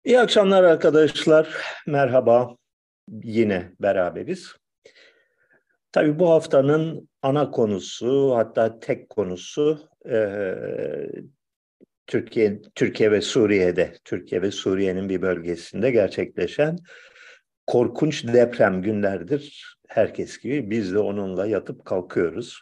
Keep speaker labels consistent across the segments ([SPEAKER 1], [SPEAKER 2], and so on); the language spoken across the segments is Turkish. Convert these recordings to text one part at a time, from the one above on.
[SPEAKER 1] İyi akşamlar arkadaşlar. Merhaba. Yine beraberiz. Tabii bu haftanın ana konusu, hatta tek konusu Türkiye ve Türkiye ve Suriye'nin bir bölgesinde gerçekleşen korkunç deprem günlerdir. Herkes gibi biz de onunla yatıp kalkıyoruz.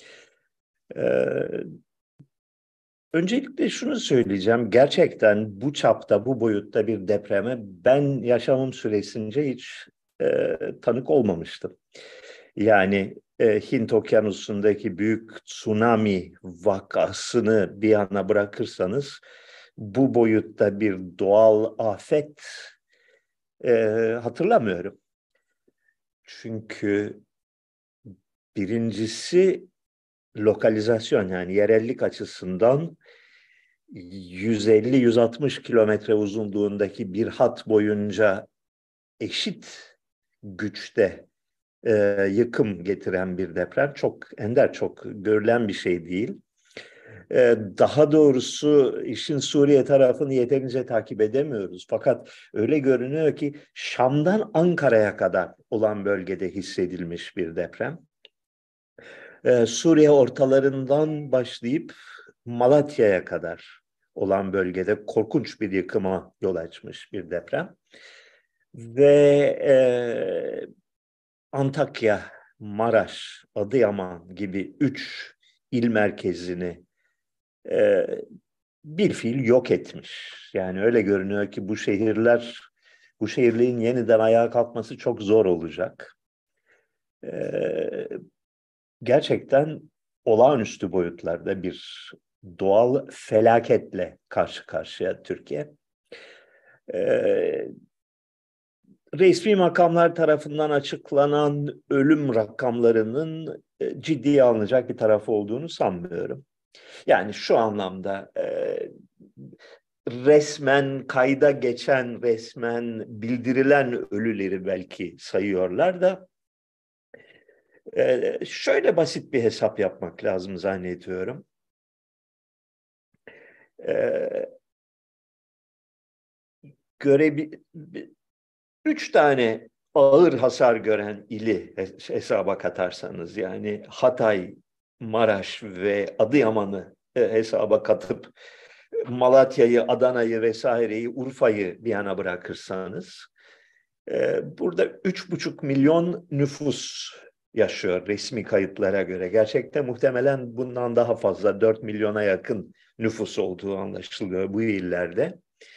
[SPEAKER 1] Eee, Öncelikle şunu söyleyeceğim. Gerçekten bu çapta, bu boyutta bir depreme ben yaşamım süresince hiç tanık olmamıştım. Yani Hint Okyanusu'ndaki büyük tsunami vakasını bir yana bırakırsanız bu boyutta bir doğal afet e, hatırlamıyorum. Çünkü birincisi lokalizasyon, yani yerellik açısından 150-160 kilometre uzunluğundaki bir hat boyunca eşit güçte yıkım getiren bir deprem çok ender, çok görülen bir şey değil. Daha doğrusu işin Suriye tarafını yeterince takip edemiyoruz. Fakat öyle görünüyor ki Şam'dan Ankara'ya kadar olan bölgede hissedilmiş bir deprem. Suriye ortalarından başlayıp Malatya'ya kadar olan bölgede korkunç bir yıkıma yol açmış bir deprem. Ve Antakya, Maraş, Adıyaman gibi üç il merkezini e, bir fiil yok etmiş. Yani öyle görünüyor ki bu şehirlerin yeniden ayağa kalkması çok zor olacak. E, Gerçekten olağanüstü boyutlarda bir doğal felaketle karşı karşıya Türkiye. E, Resmi makamlar tarafından açıklanan ölüm rakamlarının ciddiye alınacak bir tarafı olduğunu sanmıyorum. Yani şu anlamda resmen kayda geçen, resmen bildirilen ölüleri belki sayıyorlar da şöyle basit bir hesap yapmak lazım zannediyorum. E, görebi Üç tane ağır hasar gören ili hesaba katarsanız, yani Hatay, Maraş ve Adıyaman'ı hesaba katıp Malatya'yı, Adana'yı vesaireyi, Urfa'yı bir yana bırakırsanız burada 3,5 milyon nüfus yaşıyor resmi kayıtlara göre. Gerçekte muhtemelen bundan daha fazla, 4 milyona yakın nüfus olduğu anlaşılıyor bu illerde.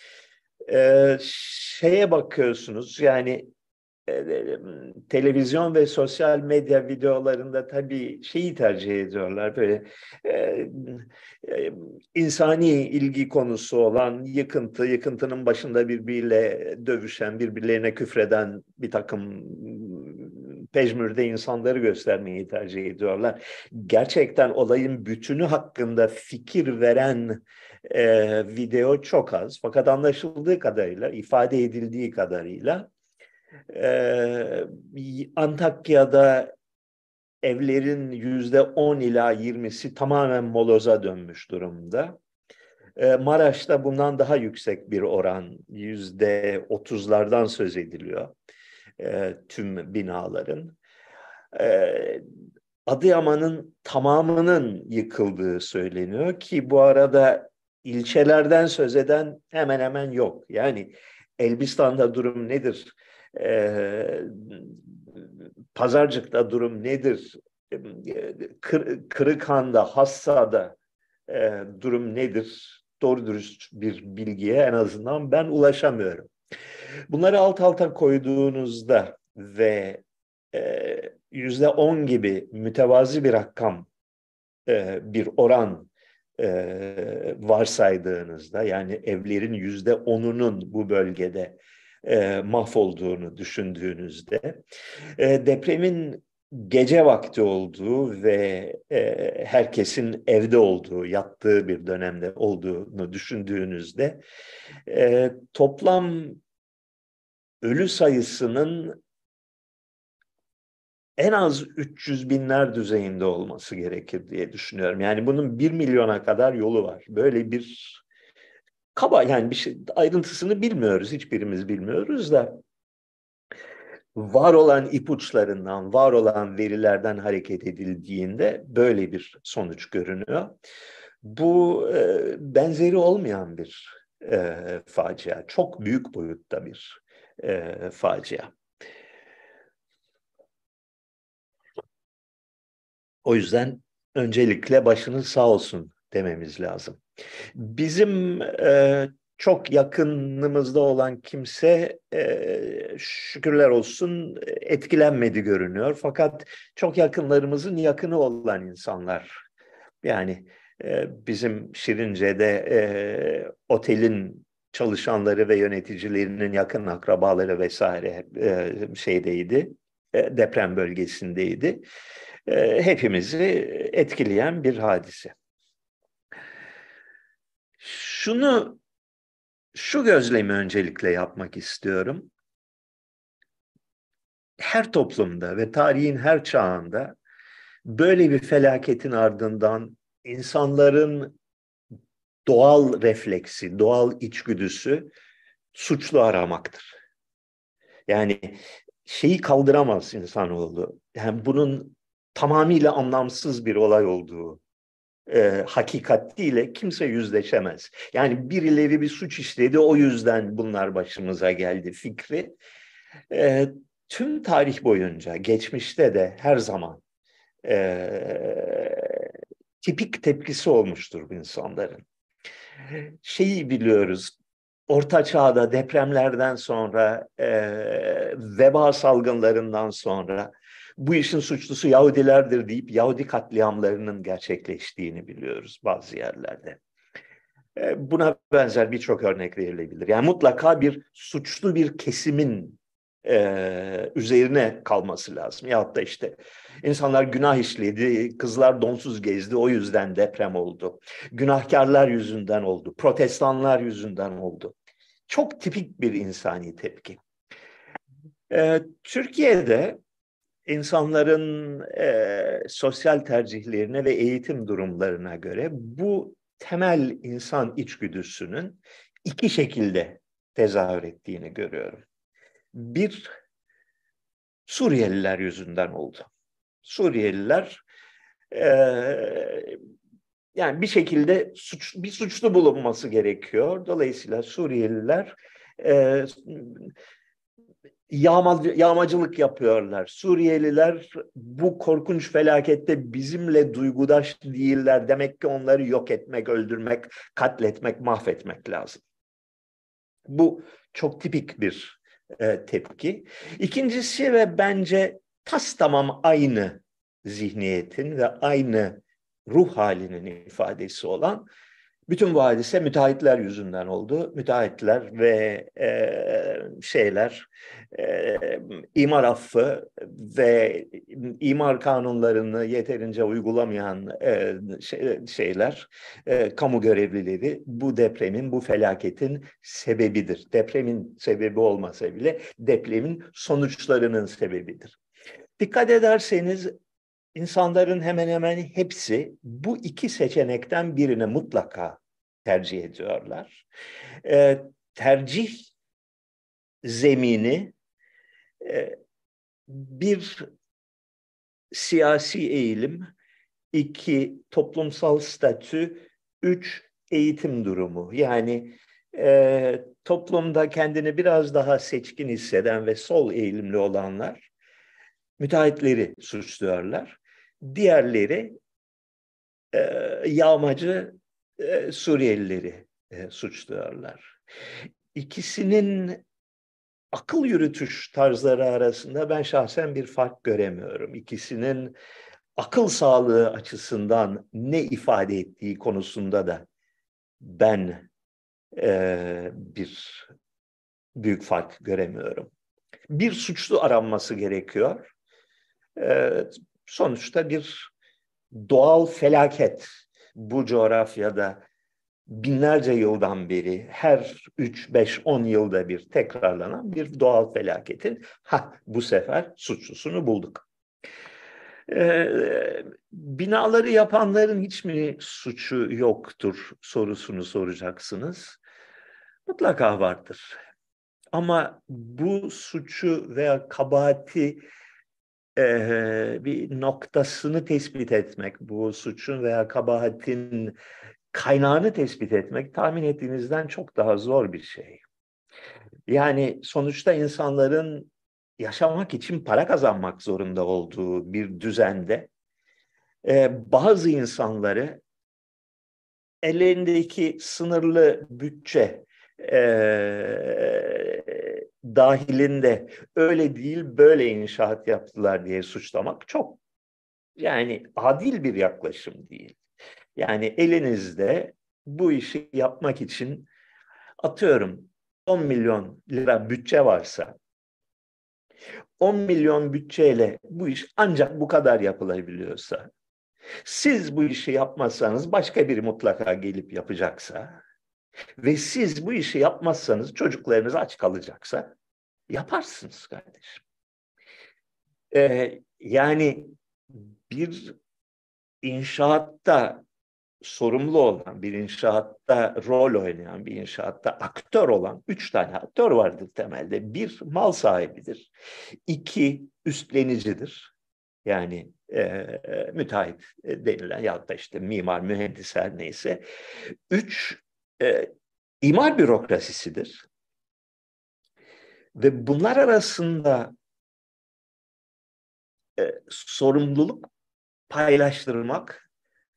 [SPEAKER 1] Şeye bakıyorsunuz, yani televizyon ve sosyal medya videolarında tabii şeyi tercih ediyorlar, böyle e, e, insani ilgi konusu olan yıkıntının başında birbiriyle dövüşen, birbirlerine küfreden bir takım pejmürde insanları göstermeyi tercih ediyorlar. Gerçekten olayın bütünü hakkında fikir veren video çok az. Fakat anlaşıldığı kadarıyla, ifade edildiği kadarıyla ee, Antakya'da evlerin %10 ila 20'si tamamen moloza dönmüş durumda. Maraş'ta bundan daha yüksek bir oran, %30'lardan söz ediliyor tüm binaların. Ee, Adıyaman'ın tamamının yıkıldığı söyleniyor ki bu arada ilçelerden söz eden hemen hemen yok. Yani Elbistan'da durum nedir? Ee, Pazarcık'ta durum nedir? Kırıkhan'da, Hassa'da durum nedir? Doğru dürüst bir bilgiye en azından ben ulaşamıyorum. Bunları alt alta koyduğunuzda ve %10 gibi mütevazi bir rakam, bir oran varsaydığınızda, yani evlerin %10'unun bu bölgede mahvolduğunu düşündüğünüzde, depremin gece vakti olduğu ve herkesin evde olduğu, yattığı bir dönemde olduğunu düşündüğünüzde toplam ölü sayısının en az 300 binler düzeyinde olması gerekir diye düşünüyorum. Yani bunun 1 milyona kadar yolu var. Böyle bir kaba yani bir şey ayrıntısını bilmiyoruz, hiçbirimiz bilmiyoruz da var olan ipuçlarından, var olan verilerden hareket edildiğinde böyle bir sonuç görünüyor. Bu benzeri olmayan bir facia, çok büyük boyutta bir facia. O yüzden öncelikle başınız sağ olsun dememiz lazım. Bizim çok yakınımızda olan kimse şükürler olsun etkilenmedi görünüyor. Fakat çok yakınlarımızın yakını olan insanlar. Yani bizim Şirince'de otelin çalışanları ve yöneticilerinin yakın akrabaları vesaire şeydeydi, deprem bölgesindeydi. Hepimizi etkileyen bir hadise. Şu gözlemi öncelikle yapmak istiyorum. Her toplumda ve tarihin her çağında böyle bir felaketin ardından insanların doğal refleksi, doğal içgüdüsü suçlu aramaktır. Yani şeyi kaldıramaz insanoğlu. Yani bunun tamamıyla anlamsız bir olay olduğu hakikatiyle kimse yüzleşemez. Yani birileri bir suç işledi, o yüzden bunlar başımıza geldi fikri. E, Tüm tarih boyunca, geçmişte de her zaman tipik tepkisi olmuştur bu insanların. Şeyi biliyoruz, Orta Çağ'da depremlerden sonra, veba salgınlarından sonra bu işin suçlusu Yahudilerdir deyip Yahudi katliamlarının gerçekleştiğini biliyoruz bazı yerlerde. Buna benzer birçok örnek verilebilir. Yani mutlaka bir suçlu bir kesimin üzerine kalması lazım. Ya da işte insanlar günah işledi, kızlar donsuz gezdi, o yüzden deprem oldu. Günahkarlar yüzünden oldu, protestanlar yüzünden oldu. Çok tipik bir insani tepki. Türkiye'de insanların sosyal tercihlerine ve eğitim durumlarına göre bu temel insan içgüdüsünün iki şekilde tezahür ettiğini görüyorum. Bir, Suriyeliler yüzünden oldu. Suriyeliler e, yani bir şekilde bir suçlu bulunması gerekiyor. Dolayısıyla Suriyeliler e, yağmacılık yapıyorlar. Suriyeliler bu korkunç felakette bizimle duygudaş değiller. Demek ki onları yok etmek, öldürmek, katletmek, mahvetmek lazım. Bu çok tipik bir tepki. İkincisi ve bence tamam aynı zihniyetin ve aynı ruh halinin ifadesi olan bütün bu hadise müteahhitler yüzünden oldu. Müteahhitler ve e, imar affı ve imar kanunlarını yeterince uygulamayan kamu görevlileri bu depremin, bu felaketin sebebidir. Depremin sebebi olmasa bile depremin sonuçlarının sebebidir. Dikkat ederseniz İnsanların hemen hemen hepsi bu iki seçenekten birini mutlaka tercih ediyorlar. Tercih zemini bir siyasi eğilim, iki toplumsal statü, üç eğitim durumu. Yani toplumda kendini biraz daha seçkin hisseden ve sol eğilimli olanlar müteahhitleri suçluyorlar. Diğerleri yağmacı Suriyelileri suçluyorlar. İkisinin akıl yürütüş tarzları arasında ben şahsen bir fark göremiyorum. İkisinin akıl sağlığı açısından ne ifade ettiği konusunda da ben bir büyük fark göremiyorum. Bir suçlu aranması gerekiyor. Sonuçta bir doğal felaket bu coğrafyada binlerce yıldan beri her 3, 5, 10 yılda bir tekrarlanan bir doğal felaketin bu sefer suçlusunu bulduk. Binaları yapanların hiç mi suçu yoktur sorusunu soracaksınız. Mutlaka vardır. Ama bu suçu veya kabahati bir noktasını tespit etmek, bu suçun veya kabahatin kaynağını tespit etmek tahmin ettiğinizden çok daha zor bir şey. Yani sonuçta insanların yaşamak için para kazanmak zorunda olduğu bir düzende bazı insanları ellerindeki sınırlı bütçe dahilinde öyle değil böyle inşaat yaptılar diye suçlamak çok yani adil bir yaklaşım değil. Yani elinizde bu işi yapmak için atıyorum 10 milyon lira bütçe varsa 10 milyon bütçeyle bu iş ancak bu kadar yapılabiliyorsa siz bu işi yapmazsanız başka biri mutlaka gelip yapacaksa ve siz bu işi yapmazsanız çocuklarınız aç kalacaksa yaparsınız kardeşim. Yani bir inşaatta sorumlu olan, bir inşaatta rol oynayan, bir inşaatta aktör olan 3 tane aktör vardır temelde. Bir, mal sahibidir. İki, üstlenicidir. Yani müteahhit denilen ya da işte mimar, mühendis her neyse. Üç, imar bürokrasisidir. Ve bunlar arasında sorumluluk paylaştırmak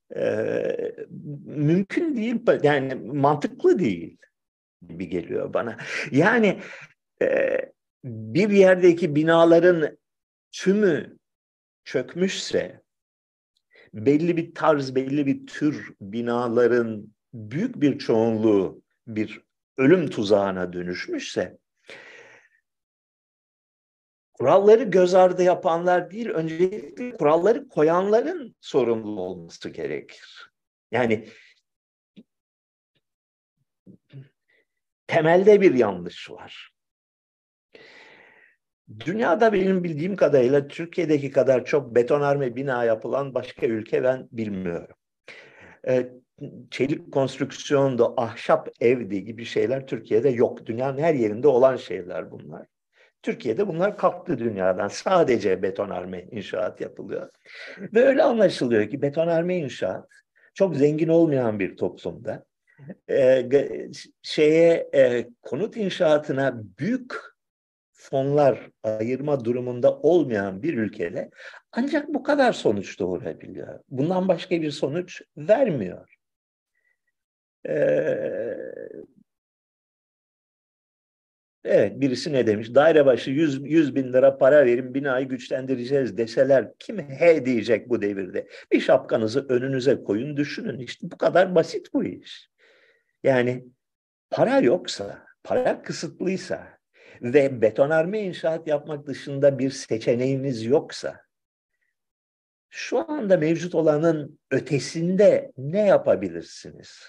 [SPEAKER 1] mümkün değil, yani mantıklı değil gibi geliyor bana. Yani e, bir yerdeki binaların tümü çökmüşse, belli bir tarz, belli bir tür binaların büyük bir çoğunluğu bir ölüm tuzağına dönüşmüşse, kuralları göz ardı yapanlar değil, öncelikle kuralları koyanların sorumlu olması gerekir. Yani temelde bir yanlış var. Dünyada benim bildiğim kadarıyla Türkiye'deki kadar çok betonarme bina yapılan başka ülke ben bilmiyorum. Ee, Çelik konstrüksiyonda, ahşap evdi gibi şeyler Türkiye'de yok. Dünyanın her yerinde olan şeyler bunlar. Türkiye'de bunlar kalktı dünyadan. Sadece betonarme inşaat yapılıyor. Ve öyle anlaşılıyor ki betonarme inşaat çok zengin olmayan bir toplumda konut inşaatına büyük fonlar ayırma durumunda olmayan bir ülkede ancak bu kadar sonuç doğurabiliyor. Bundan başka bir sonuç vermiyor. Ee, evet, birisi ne demiş? Daire başı 100 bin lira para verin binayı güçlendireceğiz deseler kim he diyecek bu devirde? Bir şapkanızı önünüze koyun düşünün. İşte bu kadar basit bu iş. Yani para yoksa, para kısıtlıysa ve betonarme inşaat yapmak dışında bir seçeneğiniz yoksa şu anda mevcut olanın ötesinde ne yapabilirsiniz?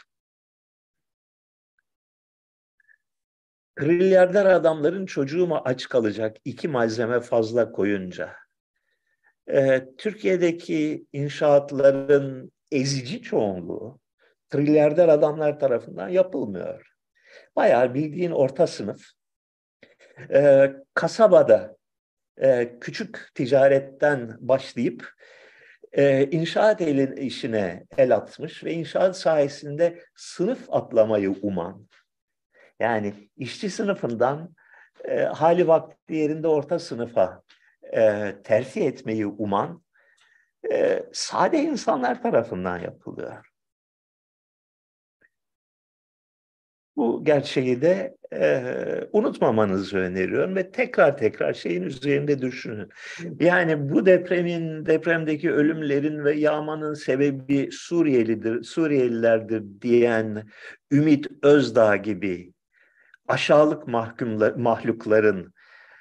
[SPEAKER 1] Trilyarder adamların çocuğu mu aç kalacak 2 malzeme fazla koyunca? Türkiye'deki inşaatların ezici çoğunluğu trilyarder adamlar tarafından yapılmıyor. Bayağı bildiğin orta sınıf, kasabada küçük ticaretten başlayıp inşaat işine el atmış ve inşaat sayesinde sınıf atlamayı uman, yani işçi sınıfından hali vakti yerinde orta sınıfa terfi etmeyi uman sade insanlar tarafından yapılıyor. Bu gerçeği de unutmamanızı öneriyorum ve tekrar tekrar şeyin üzerinde düşünün. Yani bu depremdeki ölümlerin ve yağmanın sebebi Suriyelilerdir diyen Ümit Özdağ gibi aşağılık mahlukların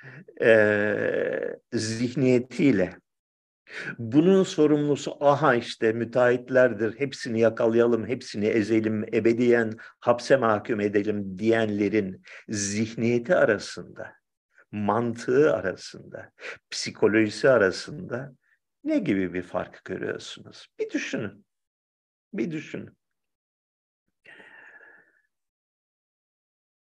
[SPEAKER 1] zihniyetiyle bunun sorumlusu aha işte müteahhitlerdir, hepsini yakalayalım, hepsini ezelim, ebediyen hapse mahkum edelim diyenlerin zihniyeti arasında, mantığı arasında, psikolojisi arasında ne gibi bir fark görüyorsunuz? Bir düşünün, bir düşünün.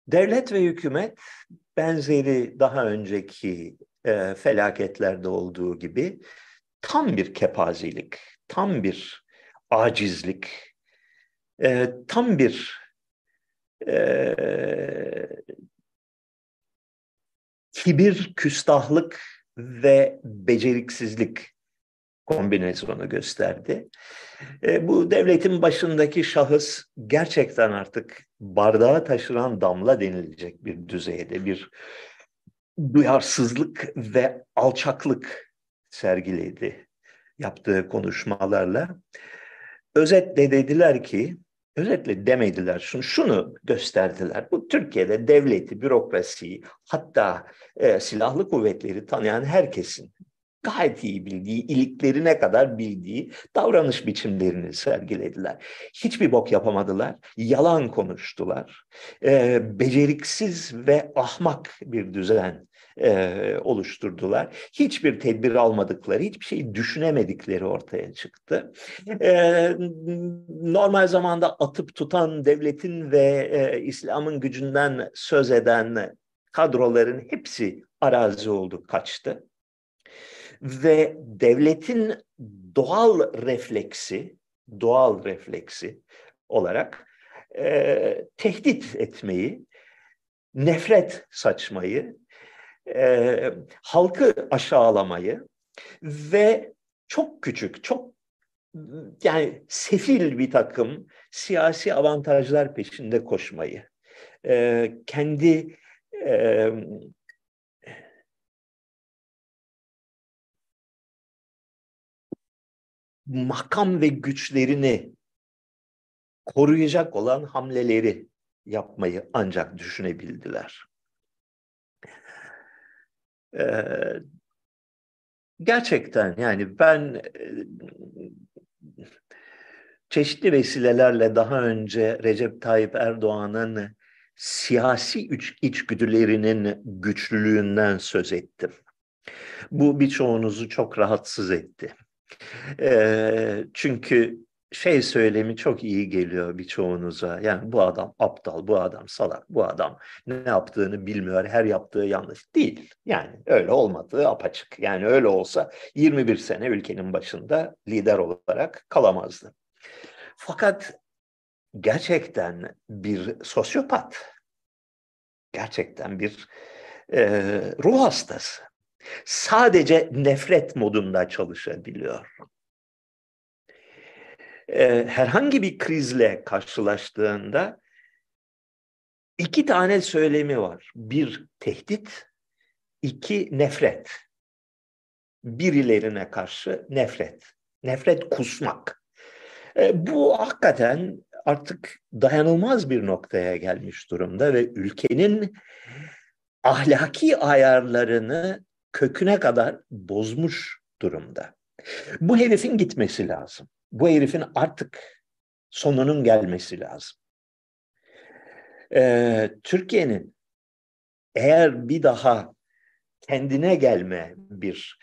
[SPEAKER 1] Devlet ve hükümet benzeri daha önceki felaketlerde olduğu gibi tam bir kepazelik, tam bir acizlik, tam bir e, kibir, küstahlık ve beceriksizlik kombinasyonu gösterdi. Bu devletin başındaki şahıs gerçekten artık bardağı taşıran damla denilecek bir düzeyde bir duyarsızlık ve alçaklık sergiledi yaptığı konuşmalarla. Özetle dediler ki, özetle demediler, şunu gösterdiler. Bu Türkiye'de devleti, bürokrasiyi, hatta silahlı kuvvetleri tanıyan herkesin gayet iyi bildiği, iliklerine kadar bildiği davranış biçimlerini sergilediler. Hiçbir bok yapamadılar, yalan konuştular. Beceriksiz ve ahmak bir düzen oluşturdular. Hiçbir tedbir almadıkları, hiçbir şeyi düşünemedikleri ortaya çıktı. Normal zamanda atıp tutan devletin ve İslam'ın gücünden söz eden kadroların hepsi arazi oldu, kaçtı. Ve devletin doğal refleksi olarak tehdit etmeyi, nefret saçmayı, halkı aşağılamayı ve çok küçük, çok yani sefil bir takım siyasi avantajlar peşinde koşmayı, kendi makam ve güçlerini koruyacak olan hamleleri yapmayı ancak düşünebildiler. Gerçekten yani ben çeşitli vesilelerle daha önce Recep Tayyip Erdoğan'ın siyasi içgüdülerinin güçlülüğünden söz ettim. Bu birçoğunuzu çok rahatsız etti. Çünkü söylemi çok iyi geliyor birçoğunuza. Yani bu adam aptal, bu adam salak, bu adam ne yaptığını bilmiyor, her yaptığı yanlış değil. Yani öyle olmadığı apaçık. Yani öyle olsa 21 sene ülkenin başında lider olarak kalamazdı. Fakat gerçekten bir sosyopat, gerçekten bir ruh hastası. Sadece nefret modunda çalışabiliyor. Herhangi bir krizle karşılaştığında iki tane söylemi var. Bir, tehdit; iki, nefret. Birilerine karşı nefret. Nefret kusmak. Bu hakikaten artık dayanılmaz bir noktaya gelmiş durumda ve ülkenin ahlaki ayarlarını köküne kadar bozmuş durumda. Bu herifin gitmesi lazım. Bu herifin artık sonunun gelmesi lazım. Türkiye'nin eğer bir daha kendine gelme, bir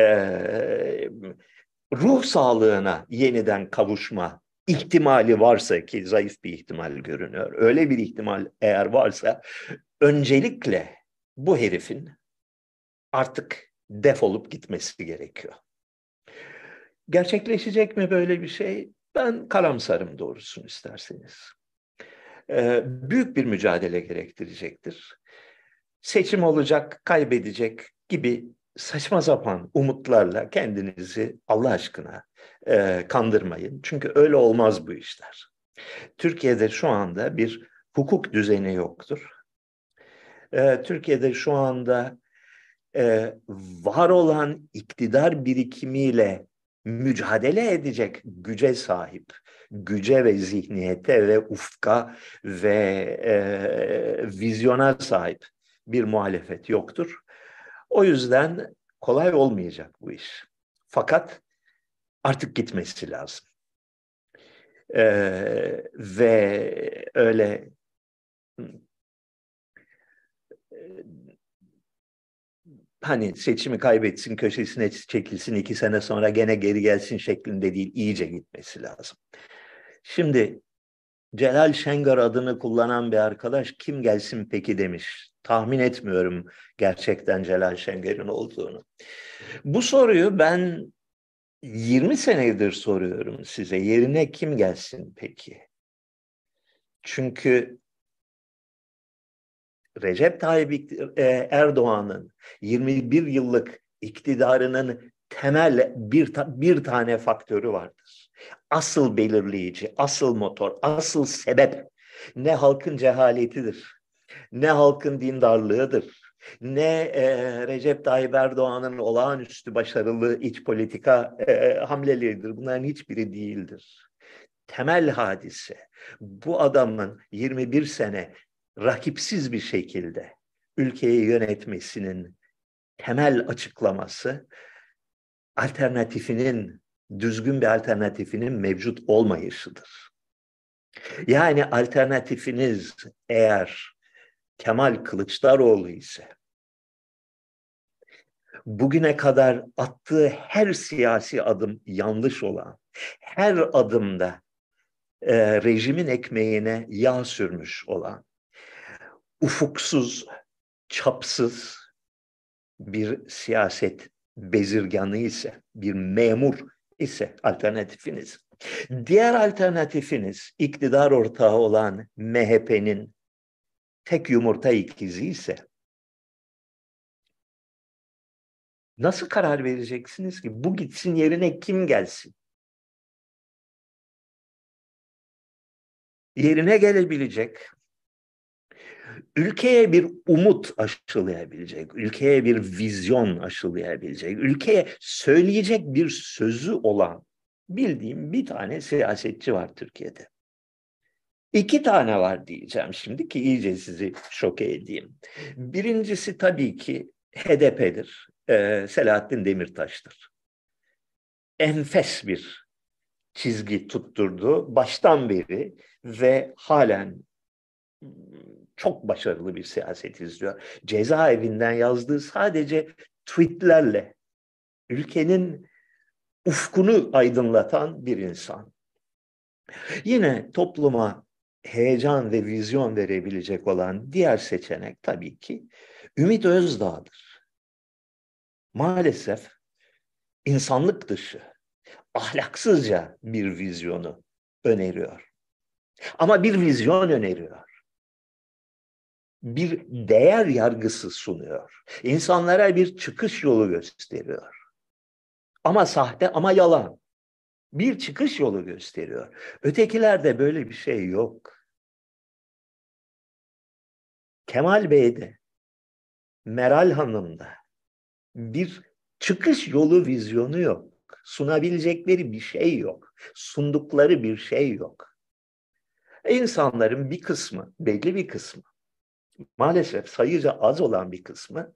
[SPEAKER 1] ruh sağlığına yeniden kavuşma ihtimali varsa, ki zayıf bir ihtimal görünüyor, öyle bir ihtimal eğer varsa, öncelikle bu herifin artık defolup gitmesi gerekiyor. Gerçekleşecek mi böyle bir şey? Ben karamsarım doğrusunu isterseniz. Büyük bir mücadele gerektirecektir. Seçim olacak, kaybedecek gibi saçma sapan umutlarla kendinizi Allah aşkına kandırmayın. Çünkü öyle olmaz bu işler. Türkiye'de şu anda bir hukuk düzeni yoktur. Türkiye'de şu anda var olan iktidar birikimiyle mücadele edecek güce sahip, güce ve zihniyete ve ufka ve vizyona sahip bir muhalefet yoktur. O yüzden kolay olmayacak bu iş. Fakat artık gitmesi lazım. Ve öyle hani seçimi kaybetsin, köşesine çekilsin, 2 sene sonra gene geri gelsin şeklinde değil, iyice gitmesi lazım. Şimdi Celal Şengör adını kullanan bir arkadaş kim gelsin peki demiş. Tahmin etmiyorum gerçekten Celal Şengör'ün olduğunu. Bu soruyu ben 20 senedir soruyorum size. Yerine kim gelsin peki? Çünkü Recep Tayyip Erdoğan'ın 21 yıllık iktidarının temel bir tane faktörü vardır. Asıl belirleyici, asıl motor, asıl sebep ne halkın cehaletidir, ne halkın dindarlığıdır, ne Recep Tayyip Erdoğan'ın olağanüstü başarılı iç politika hamleleridir. Bunların hiçbiri değildir. Temel hadise bu adamın 21 sene rakipsiz bir şekilde ülkeyi yönetmesinin temel açıklaması alternatifinin, düzgün bir alternatifinin mevcut olmayışıdır. Yani alternatifiniz eğer Kemal Kılıçdaroğlu ise bugüne kadar attığı her siyasi adım yanlış olan, her adımda rejimin ekmeğine yağ sürmüş olan, ufuksuz, çapsız bir siyaset bezirganı ise, bir memur ise alternatifiniz. Diğer alternatifiniz iktidar ortağı olan MHP'nin tek yumurta ikizi ise nasıl karar vereceksiniz ki? Bu gitsin yerine kim gelsin? Yerine gelebilecek, ülkeye bir umut aşılayabilecek, ülkeye bir vizyon aşılayabilecek, ülkeye söyleyecek bir sözü olan bildiğim bir tane siyasetçi var Türkiye'de. İki tane var diyeceğim şimdi ki iyice sizi şoke edeyim. Birincisi tabii ki HDP'dir. Selahattin Demirtaş'tır. Enfes bir çizgi tutturdu baştan beri ve halen çok başarılı bir siyaset izliyor. Cezaevinden yazdığı sadece tweetlerle ülkenin ufkunu aydınlatan bir insan. Yine topluma heyecan ve vizyon verebilecek olan diğer seçenek tabii ki Ümit Özdağ'dır. Maalesef insanlık dışı, ahlaksızca bir vizyonu öneriyor. Ama bir vizyon öneriyor. Bir değer yargısı sunuyor. İnsanlara bir çıkış yolu gösteriyor. Ama sahte ama yalan. Bir çıkış yolu gösteriyor. Ötekilerde böyle bir şey yok. Kemal Bey'de, Meral Hanım'da bir çıkış yolu vizyonu yok. Sunabilecekleri bir şey yok. Sundukları bir şey yok. İnsanların bir kısmı, belli bir kısmı, maalesef sayıca az olan bir kısmı,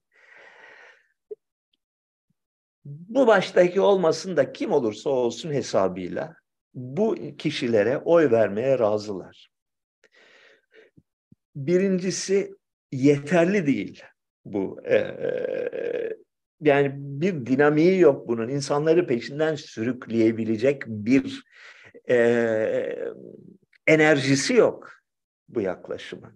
[SPEAKER 1] bu baştaki olmasın da kim olursa olsun hesabıyla bu kişilere oy vermeye razılar. Birincisi yeterli değil bu. Yani bir dinamiği yok bunun. İnsanları peşinden sürükleyebilecek bir enerjisi yok bu yaklaşımın.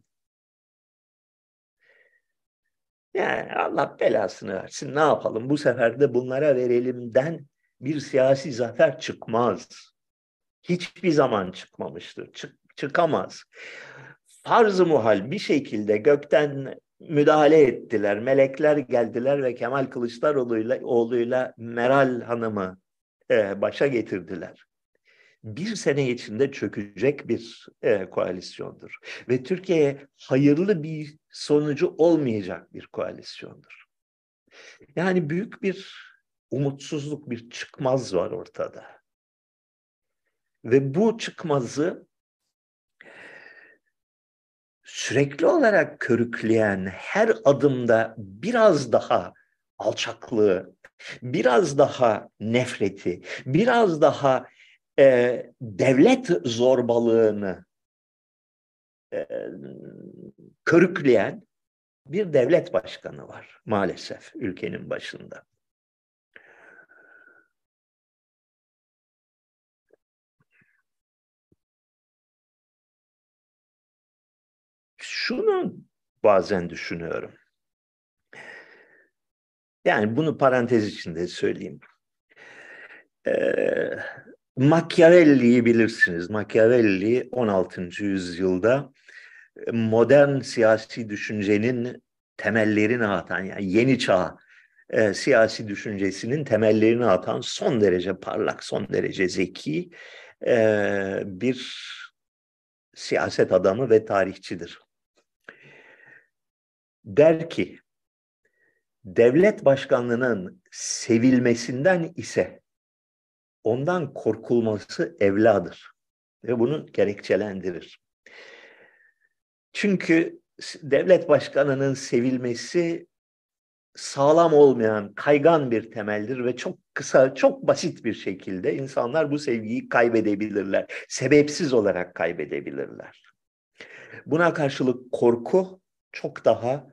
[SPEAKER 1] Yani Allah belasını versin. Ne yapalım? Bu sefer de bunlara verelimden bir siyasi zafer çıkmaz. Hiçbir zaman çıkmamıştır. Çıkamaz. Farz-ı muhal bir şekilde gökten müdahale ettiler. Melekler geldiler ve Kemal Kılıçdaroğlu'yla Meral Hanım'ı başa getirdiler. Bir sene içinde çökecek bir koalisyondur. Ve Türkiye'ye hayırlı bir sonucu olmayacak bir koalisyondur. Yani büyük bir umutsuzluk, bir çıkmaz var ortada. Ve bu çıkmazı sürekli olarak körükleyen her adımda biraz daha alçaklığı, biraz daha nefreti, biraz daha devlet zorbalığını e, körükleyen bir devlet başkanı var maalesef ülkenin başında. şunu bazen düşünüyorum. Yani bunu parantez içinde söyleyeyim. Machiavelli'yi bilirsiniz. Machiavelli 16. yüzyılda modern siyasi düşüncenin temellerini atan, yani yeni çağ siyasi düşüncesinin temellerini atan son derece parlak, son derece zeki bir siyaset adamı ve tarihçidir. Der ki, devlet başkanlığının sevilmesinden ise ondan korkulması evladır ve bunu gerekçelendirir. Çünkü devlet başkanının sevilmesi sağlam olmayan, kaygan bir temeldir ve çok kısa, çok basit bir şekilde insanlar bu sevgiyi kaybedebilirler. Sebepsiz olarak kaybedebilirler. Buna karşılık korku çok daha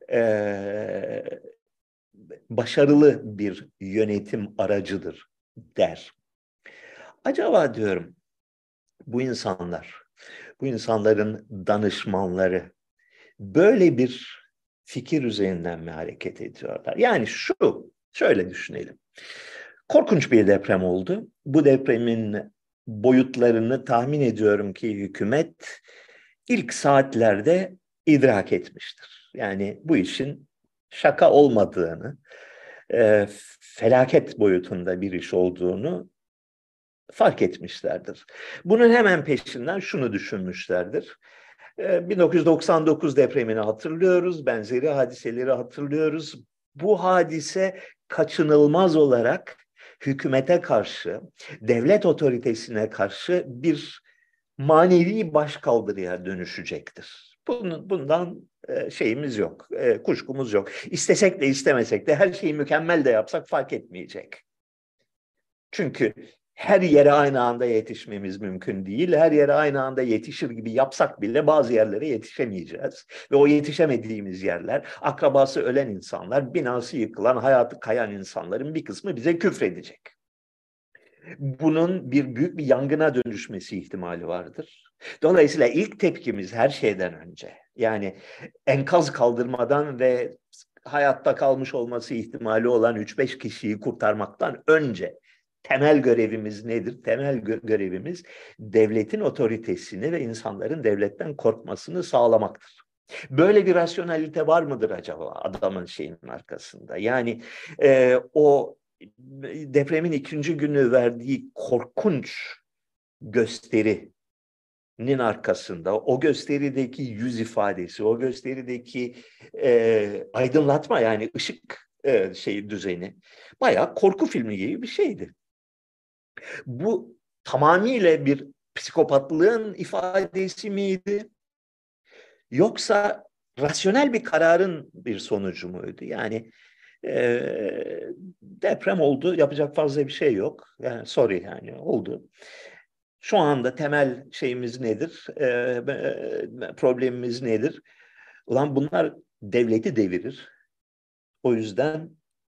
[SPEAKER 1] başarılı bir yönetim aracıdır der. Acaba diyorum bu insanların danışmanları böyle bir fikir üzerinden mi hareket ediyorlar? Yani şöyle düşünelim. Korkunç bir deprem oldu. Bu depremin boyutlarını tahmin ediyorum ki hükümet ilk saatlerde idrak etmiştir. Yani bu işin şaka olmadığını, felaket boyutunda bir iş olduğunu fark etmişlerdir. Bunun hemen peşinden şunu düşünmüşlerdir. 1999 depremini hatırlıyoruz, benzeri hadiseleri hatırlıyoruz. Bu hadise kaçınılmaz olarak hükümete karşı, devlet otoritesine karşı bir manevi başkaldırıya dönüşecektir. Bundan şeyimiz yok, kuşkumuz yok. İstesek de istemesek de her şeyi mükemmel de yapsak fark etmeyecek. Çünkü her yere aynı anda yetişmemiz mümkün değil. Her yere aynı anda yetişir gibi yapsak bile bazı yerlere yetişemeyeceğiz. Ve o yetişemediğimiz yerler, akrabası ölen insanlar, binası yıkılan, hayatı kayan insanların bir kısmı bize küfredecek. Bunun büyük bir yangına dönüşmesi ihtimali vardır. Dolayısıyla ilk tepkimiz her şeyden önce, yani enkaz kaldırmadan ve hayatta kalmış olması ihtimali olan 3-5 kişiyi kurtarmaktan önce temel görevimiz nedir? Temel görevimiz devletin otoritesini ve insanların devletten korkmasını sağlamaktır. Böyle bir rasyonalite var mıdır acaba adamın şeyinin arkasında? Yani o depremin ikinci günü verdiği korkunç gösterinin arkasında, o gösterideki yüz ifadesi, o gösterideki aydınlatma, yani ışık düzeni bayağı korku filmi gibi bir şeydi. Bu tamamıyla bir psikopatlığın ifadesi miydi? Yoksa rasyonel bir kararın bir sonucu muydu? Yani deprem oldu, yapacak fazla bir şey yok. Yani sorry, yani oldu. Şu anda temel şeyimiz nedir? Problemimiz nedir? Ulan bunlar devleti devirir. O yüzden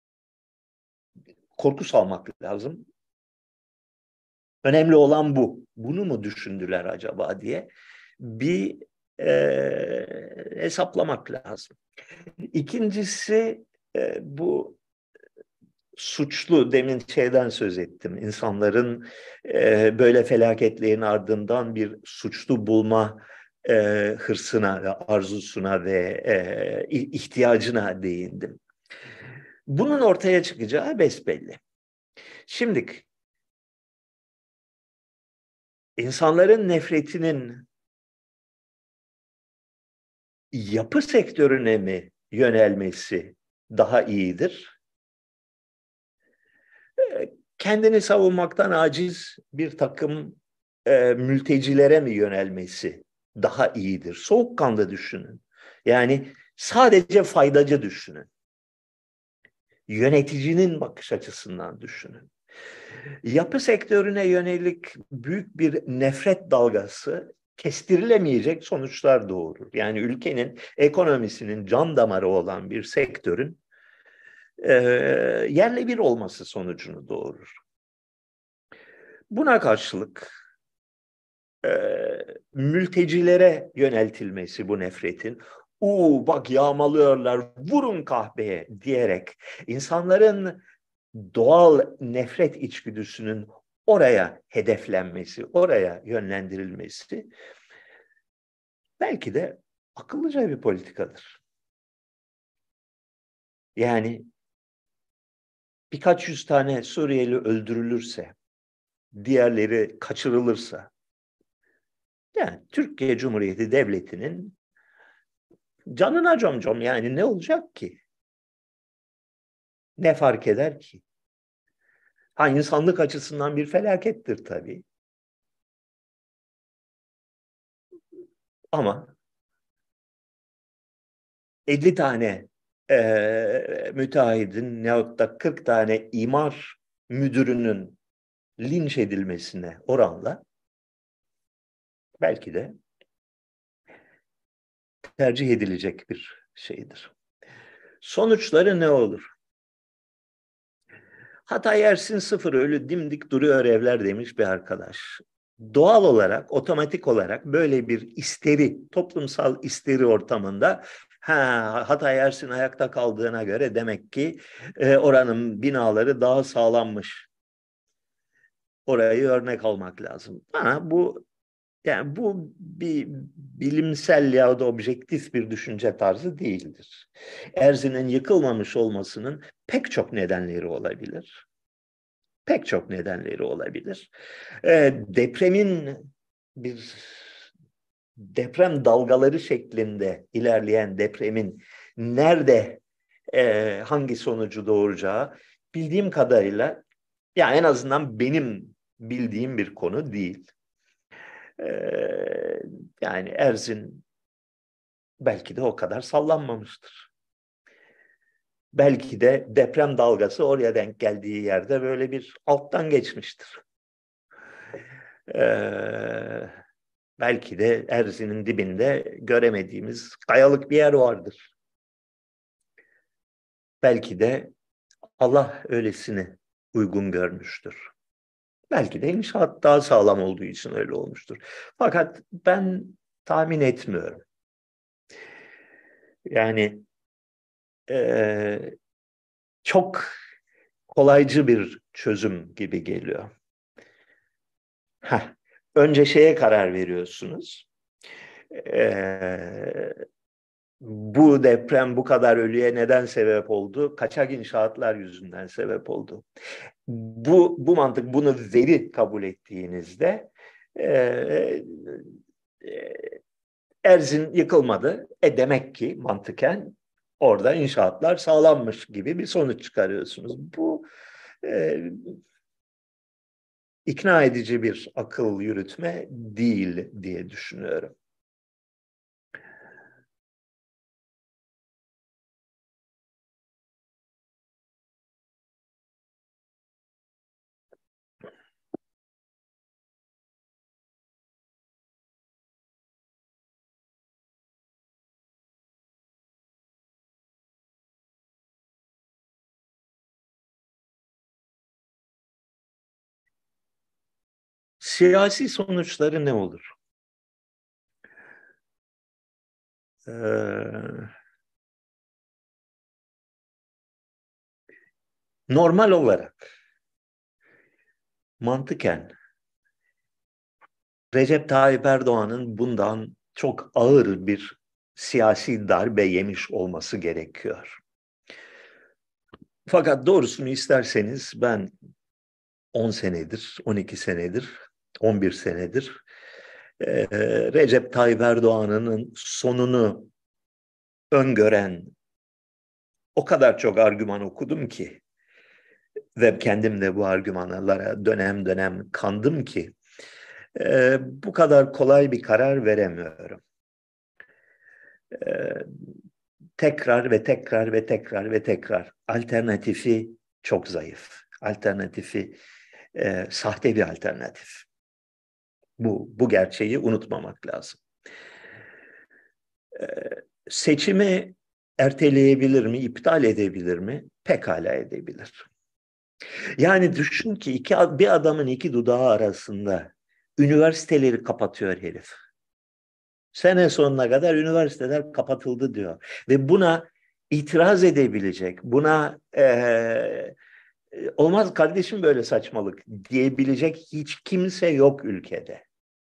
[SPEAKER 1] korku salmak lazım. Önemli olan bu. Bunu mu düşündüler acaba diye bir hesaplamak lazım. İkincisi bu suçlu, demin şeyden söz ettim. İnsanların böyle felaketlerin ardından bir suçlu bulma hırsına, arzusuna ve ihtiyacına değindim. Bunun ortaya çıkacağı besbelli. Şimdi insanların nefretinin yapı sektörüne mi yönelmesi daha iyidir? Kendini savunmaktan aciz bir takım mültecilere mi yönelmesi daha iyidir? Soğukkanlı düşünün. Yani sadece faydacı düşünün. Yöneticinin bakış açısından düşünün. Yapı sektörüne yönelik büyük bir nefret dalgası kestirilemeyecek sonuçlar doğurur. Yani ülkenin ekonomisinin can damarı olan bir sektörün yerle bir olması sonucunu doğurur. Buna karşılık mültecilere yöneltilmesi bu nefretin, bak yağmalıyorlar, vurun kahpeye diyerek insanların doğal nefret içgüdüsünün oraya hedeflenmesi, oraya yönlendirilmesi belki de akıllıca bir politikadır. Yani birkaç yüz tane Suriyeli öldürülürse, diğerleri kaçırılırsa, yani Türkiye Cumhuriyeti Devleti'nin canına comcom, yani ne olacak ki? Ne fark eder ki? Ha, insanlık açısından bir felakettir tabii. Ama 50 tane müteahhidin yahut da 40 tane imar müdürünün linç edilmesine oranla belki de tercih edilecek bir şeydir. Sonuçları ne olur? Hatay Ersin sıfır ölü dimdik duruyor evler demiş bir arkadaş. Doğal olarak, otomatik olarak böyle bir isteri, toplumsal isteri ortamında Hatay Ersin ayakta kaldığına göre demek ki oranın binaları daha sağlammış. Orayı örnek almak lazım. Bu bir bilimsel ya da objektif bir düşünce tarzı değildir. Erzin'in yıkılmamış olmasının pek çok nedenleri olabilir. Pek çok nedenleri olabilir. Depremin bir deprem dalgaları şeklinde ilerleyen depremin nerede hangi sonucu doğuracağı bildiğim kadarıyla, yani en azından benim bildiğim bir konu değil. Ee, Yani Erzin belki de o kadar sallanmamıştır. Belki de deprem dalgası oraya denk geldiği yerde böyle bir alttan geçmiştir. Ee, Belki de Erzin'in dibinde göremediğimiz kayalık bir yer vardır. Belki de Allah öylesini uygun görmüştür. Belki de inşaat daha sağlam olduğu için öyle olmuştur. Fakat ben tahmin etmiyorum. Yani e, çok kolaycı bir çözüm gibi geliyor. Heh, önce şeye karar veriyorsunuz. Ee, Bu deprem bu kadar ölüye neden sebep oldu? Kaçak inşaatlar yüzünden sebep oldu. Bu mantık, bunu veri kabul ettiğinizde e, e, Erzin yıkılmadı. Demek ki mantıken orada inşaatlar sağlanmış gibi bir sonuç çıkarıyorsunuz. Bu e, ikna edici bir akıl yürütme değil diye düşünüyorum. Siyasi sonuçları ne olur? Ee, Normal olarak mantıken Recep Tayyip Erdoğan'ın bundan çok ağır bir siyasi darbe yemiş olması gerekiyor. Fakat doğrusunu isterseniz ben 10 senedir, 12 senedir, 11 senedir Recep Tayyip Erdoğan'ın sonunu öngören o kadar çok argüman okudum ki ve kendim de bu argümanlara dönem dönem kandım ki bu kadar kolay bir karar veremiyorum. E, Tekrar ve tekrar ve tekrar ve tekrar alternatifi çok zayıf. Alternatifi sahte bir alternatif. Bu gerçeği unutmamak lazım. E, Seçimi erteleyebilir mi, iptal edebilir mi? Pekala edebilir. Yani düşün ki bir adamın iki dudağı arasında Üniversiteleri kapatıyor herif. Sene sonuna kadar üniversiteler kapatıldı diyor. Ve buna itiraz edebilecek, buna olmaz kardeşim böyle saçmalık diyebilecek hiç kimse yok ülkede.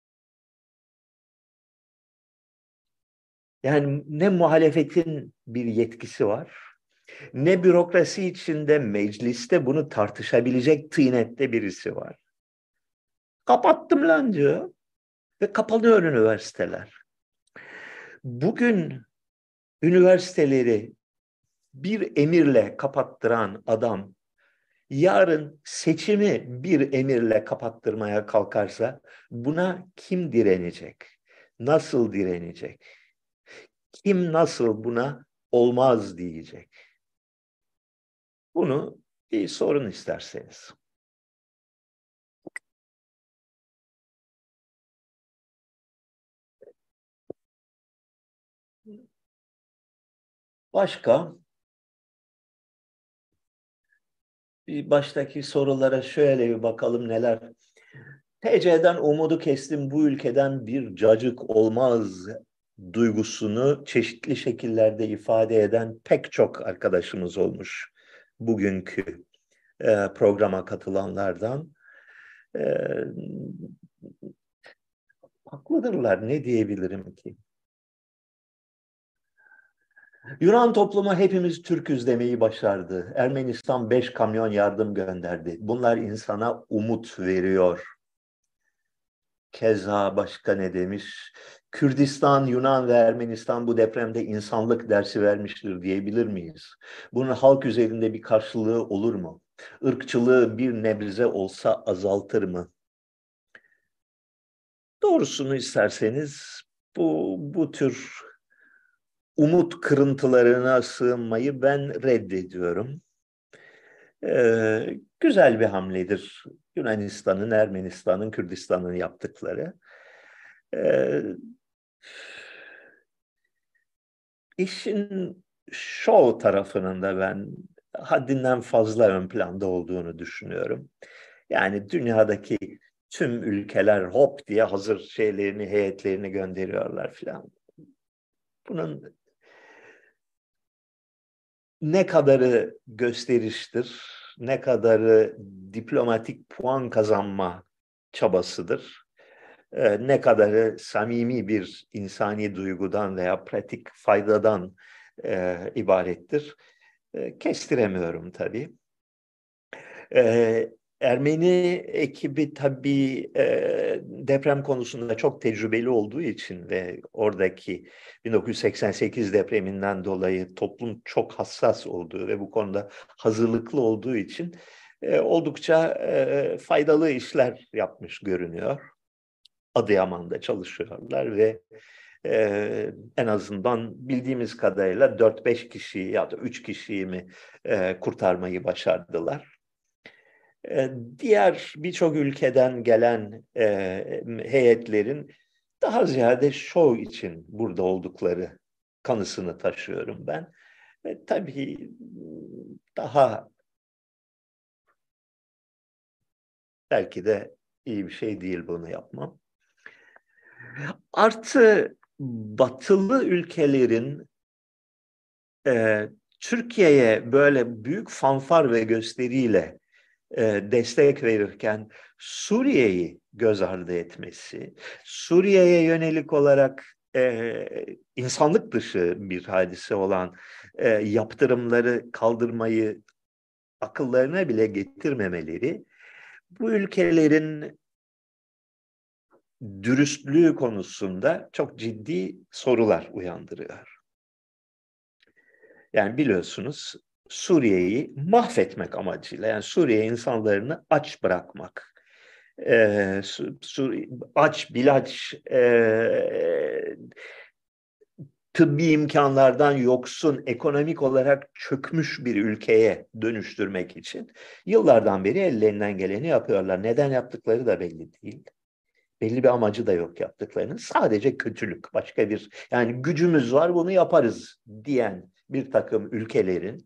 [SPEAKER 1] Yani ne muhalefetin bir yetkisi var, ne bürokrasi içinde mecliste bunu tartışabilecek tıynette birisi var. Kapattım lan diyor ve kapanıyor üniversiteler. Bugün üniversiteleri bir emirle kapattıran adam yarın seçimi bir emirle kapattırmaya kalkarsa buna kim direnecek? Nasıl direnecek? Kim nasıl buna olmaz diyecek? Bunu bir sorun isterseniz. Başka bir baştaki sorulara şöyle bir bakalım neler. TC'den umudu kestim, bu ülkeden bir cacık olmaz duygusunu çeşitli şekillerde ifade eden pek çok arkadaşımız olmuş bugünkü programa katılanlardan. E, Haklıdırlar, ne diyebilirim ki? Yunan toplumu hepimiz Türküz demeyi başardı. Ermenistan 5 kamyon yardım gönderdi. Bunlar insana umut veriyor. Keza başka ne demiş? Kürdistan, Yunan ve Ermenistan bu depremde insanlık dersi vermiştir diyebilir miyiz? Bunun halk üzerinde bir karşılığı olur mu? Irkçılığı bir nebze olsa azaltır mı? Doğrusunu isterseniz bu tür umut kırıntılarına sığınmayı ben reddediyorum. Güzel bir hamledir Yunanistan'ın, Ermenistan'ın, Kürdistan'ın yaptıkları. Ee, işin şov tarafının da ben haddinden fazla ön planda olduğunu düşünüyorum. Yani dünyadaki tüm ülkeler hop diye hazır şeylerini, heyetlerini gönderiyorlar filan. Bunun ne kadarı gösteriştir, ne kadarı diplomatik puan kazanma çabasıdır, ne kadarı samimi bir insani duygudan veya pratik faydadan ibarettir. Kestiremiyorum tabii. Ee, Ermeni ekibi tabii deprem konusunda çok tecrübeli olduğu için ve oradaki 1988 depreminden dolayı toplum çok hassas olduğu ve bu konuda hazırlıklı olduğu için oldukça faydalı işler yapmış görünüyor. Adıyaman'da çalışıyorlar ve en azından bildiğimiz kadarıyla 4-5 kişiyi ya da 3 kişiyi mi kurtarmayı başardılar. Diğer birçok ülkeden gelen heyetlerin daha ziyade şov için burada oldukları kanısını taşıyorum ben. Ve tabii daha belki de iyi bir şey değil bunu yapmam. Artı batılı ülkelerin e, Türkiye'ye böyle büyük fanfar ve gösteriyle destek verirken Suriye'yi göz ardı etmesi, Suriye'ye yönelik olarak insanlık dışı bir hadise olan yaptırımları kaldırmayı akıllarına bile getirmemeleri bu ülkelerin dürüstlüğü konusunda çok ciddi sorular uyandırıyor. Yani biliyorsunuz Suriye'yi mahvetmek amacıyla, yani Suriye insanlarını aç bırakmak, aç, bilaç, tıbbi imkanlardan yoksun, ekonomik olarak çökmüş bir ülkeye dönüştürmek için yıllardan beri ellerinden geleni yapıyorlar. Neden yaptıkları da belli değil. Belli bir amacı da yok yaptıklarının. Sadece kötülük. Başka bir, yani gücümüz var bunu yaparız diyen bir takım ülkelerin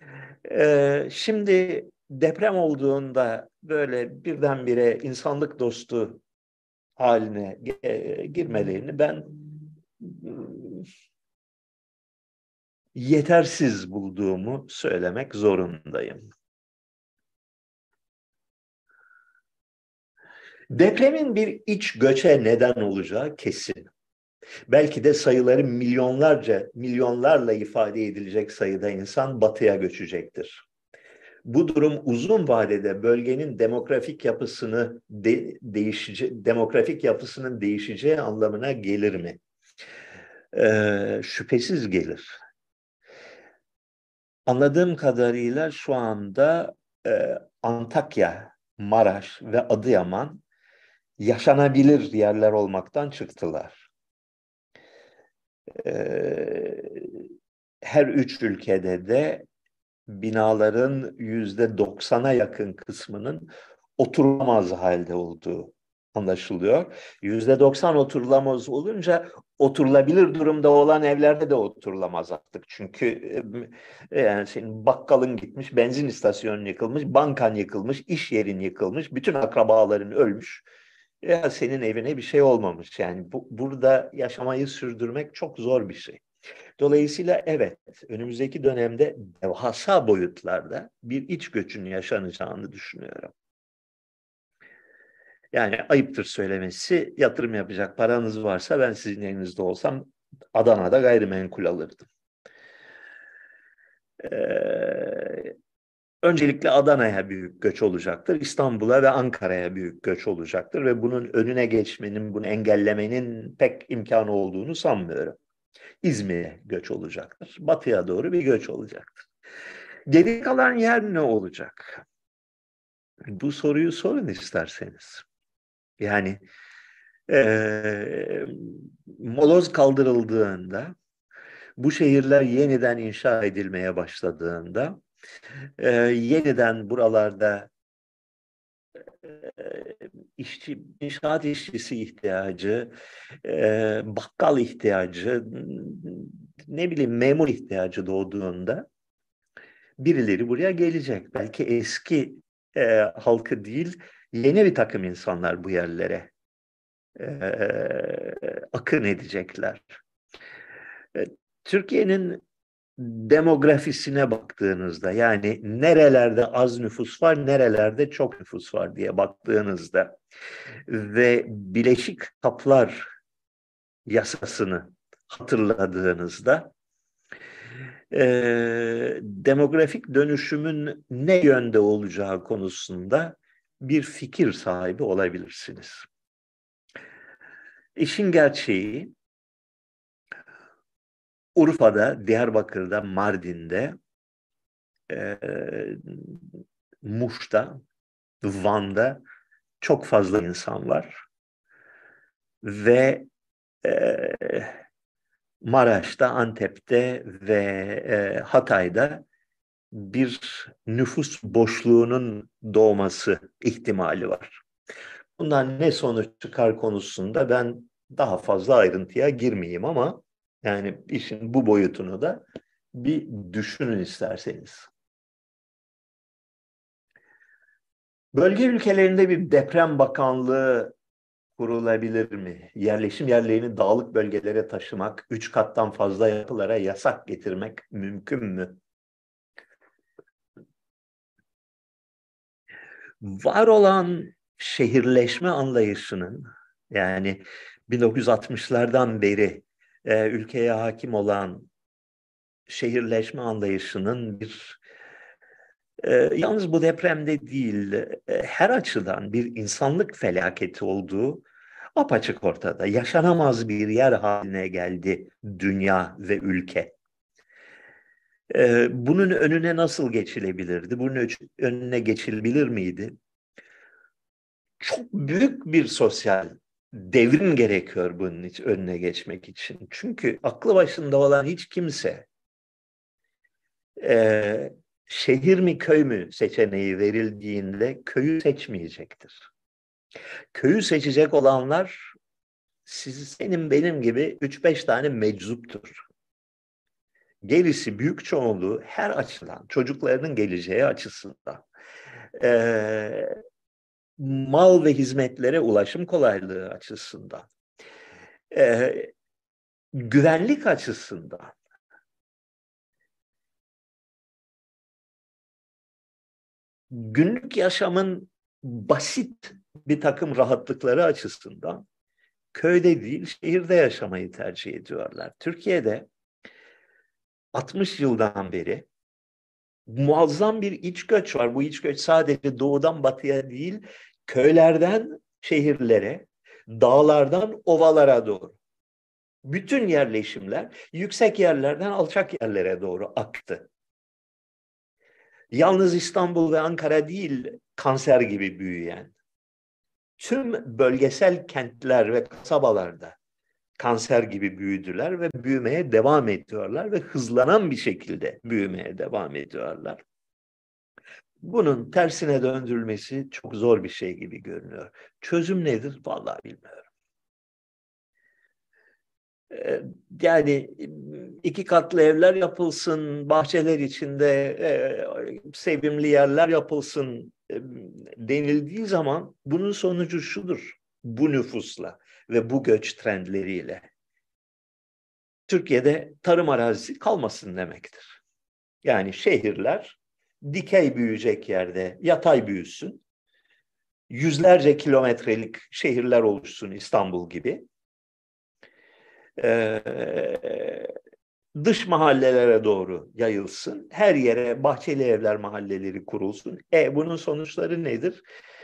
[SPEAKER 1] şimdi deprem olduğunda böyle birdenbire insanlık dostu haline girmelerini ben yetersiz bulduğumu söylemek zorundayım. Depremin bir iç göçe neden olacağı kesin. Belki de sayıları milyonlarla ifade edilecek sayıda insan batıya göçecektir. Bu durum uzun vadede bölgenin demografik yapısının değişeceği anlamına gelir mi? Şüphesiz gelir. Anladığım kadarıyla şu anda Antakya, Maraş ve Adıyaman yaşanabilir yerler olmaktan çıktılar. Her üç ülkede de binaların %90'a yakın kısmının oturulamaz halde olduğu anlaşılıyor. %90 oturulamaz olunca oturulabilir durumda olan evlerde de oturulamaz artık. Çünkü yani senin bakkalın gitmiş, benzin istasyonun yıkılmış, bankan yıkılmış, iş yerin yıkılmış, bütün akrabaların ölmüş. Ya senin evine bir şey olmamış. Yani burada yaşamayı sürdürmek çok zor bir şey. Dolayısıyla evet, önümüzdeki dönemde devasa boyutlarda bir iç göçün yaşanacağını düşünüyorum. Yani ayıptır söylemesi, yatırım yapacak paranız varsa ben sizin elinizde olsam Adana'da gayrimenkul alırdım. Öncelikle Adana'ya büyük göç olacaktır. İstanbul'a ve Ankara'ya büyük göç olacaktır ve bunun önüne geçmenin, bunu engellemenin pek imkanı olduğunu sanmıyorum. İzmir'e göç olacaktır. Batıya doğru bir göç olacaktır. Geri kalan yer ne olacak? Bu soruyu sorun isterseniz. Yani moloz kaldırıldığında, bu şehirler yeniden inşa edilmeye başladığında, yeniden buralarda inşaat işçisi ihtiyacı, bakkal ihtiyacı, ne bileyim memur ihtiyacı doğduğunda birileri buraya gelecek. Belki eski halkı değil, yeni bir takım insanlar bu yerlere akın edecekler. Türkiye'nin demografisine baktığınızda, yani nerelerde az nüfus var, nerelerde çok nüfus var diye baktığınızda ve Bileşik Kaplar yasasını hatırladığınızda demografik dönüşümün ne yönde olacağı konusunda bir fikir sahibi olabilirsiniz. İşin gerçeği Urfa'da, Diyarbakır'da, Mardin'de, Muş'ta, Van'da çok fazla insan var ve Maraş'ta, Antep'te ve Hatay'da bir nüfus boşluğunun doğması ihtimali var. Bundan ne sonuç çıkar konusunda ben daha fazla ayrıntıya girmeyeyim ama yani işin bu boyutunu da bir düşünün isterseniz. Bölge ülkelerinde bir deprem bakanlığı kurulabilir mi? Yerleşim yerlerini dağlık bölgelere taşımak, 3 kattan fazla yapılara yasak getirmek mümkün mü? Var olan şehirleşme anlayışının, yani 1960'lardan beri ülkeye hakim olan şehirleşme anlayışının yalnız bu depremde değil, her açıdan bir insanlık felaketi olduğu apaçık ortada. Yaşanamaz bir yer haline geldi dünya ve ülke. Bunun önüne nasıl geçilebilirdi? Bunun önüne geçilebilir miydi? Çok büyük bir sosyal devrim gerekiyor bunun önüne geçmek için. Çünkü aklı başında olan hiç kimse şehir mi köy mü seçeneği verildiğinde köyü seçmeyecektir. Köyü seçecek olanlar senin benim gibi 3-5 tane meczuptur. Gerisi büyük çoğunluğu her açıdan, çocuklarının geleceği açısından, mal ve hizmetlere ulaşım kolaylığı açısından, güvenlik açısından, günlük yaşamın basit bir takım rahatlıkları açısından köyde değil, şehirde yaşamayı tercih ediyorlar. Türkiye'de 60 yıldan beri muazzam bir iç göç var. Bu iç göç sadece doğudan batıya değil, köylerden şehirlere, dağlardan ovalara doğru. Bütün yerleşimler yüksek yerlerden alçak yerlere doğru aktı. Yalnız İstanbul ve Ankara değil, kanser gibi büyüyen, tüm bölgesel kentler ve kasabalarda kanser gibi büyüdüler ve büyümeye devam ediyorlar ve hızlanan bir şekilde büyümeye devam ediyorlar. Bunun tersine döndürülmesi çok zor bir şey gibi görünüyor. Çözüm nedir? Vallahi bilmiyorum. Yani iki katlı evler yapılsın, bahçeler içinde sevimli yerler yapılsın denildiği zaman bunun sonucu şudur. Bu nüfusla ve bu göç trendleriyle Türkiye'de tarım arazisi kalmasın demektir. Yani şehirler dikey büyüyecek yerde yatay büyüsün. Yüzlerce kilometrelik şehirler oluşsun İstanbul gibi. Dış mahallelere doğru yayılsın. Her yere bahçeli evler mahalleleri kurulsun. Bunun sonuçları nedir?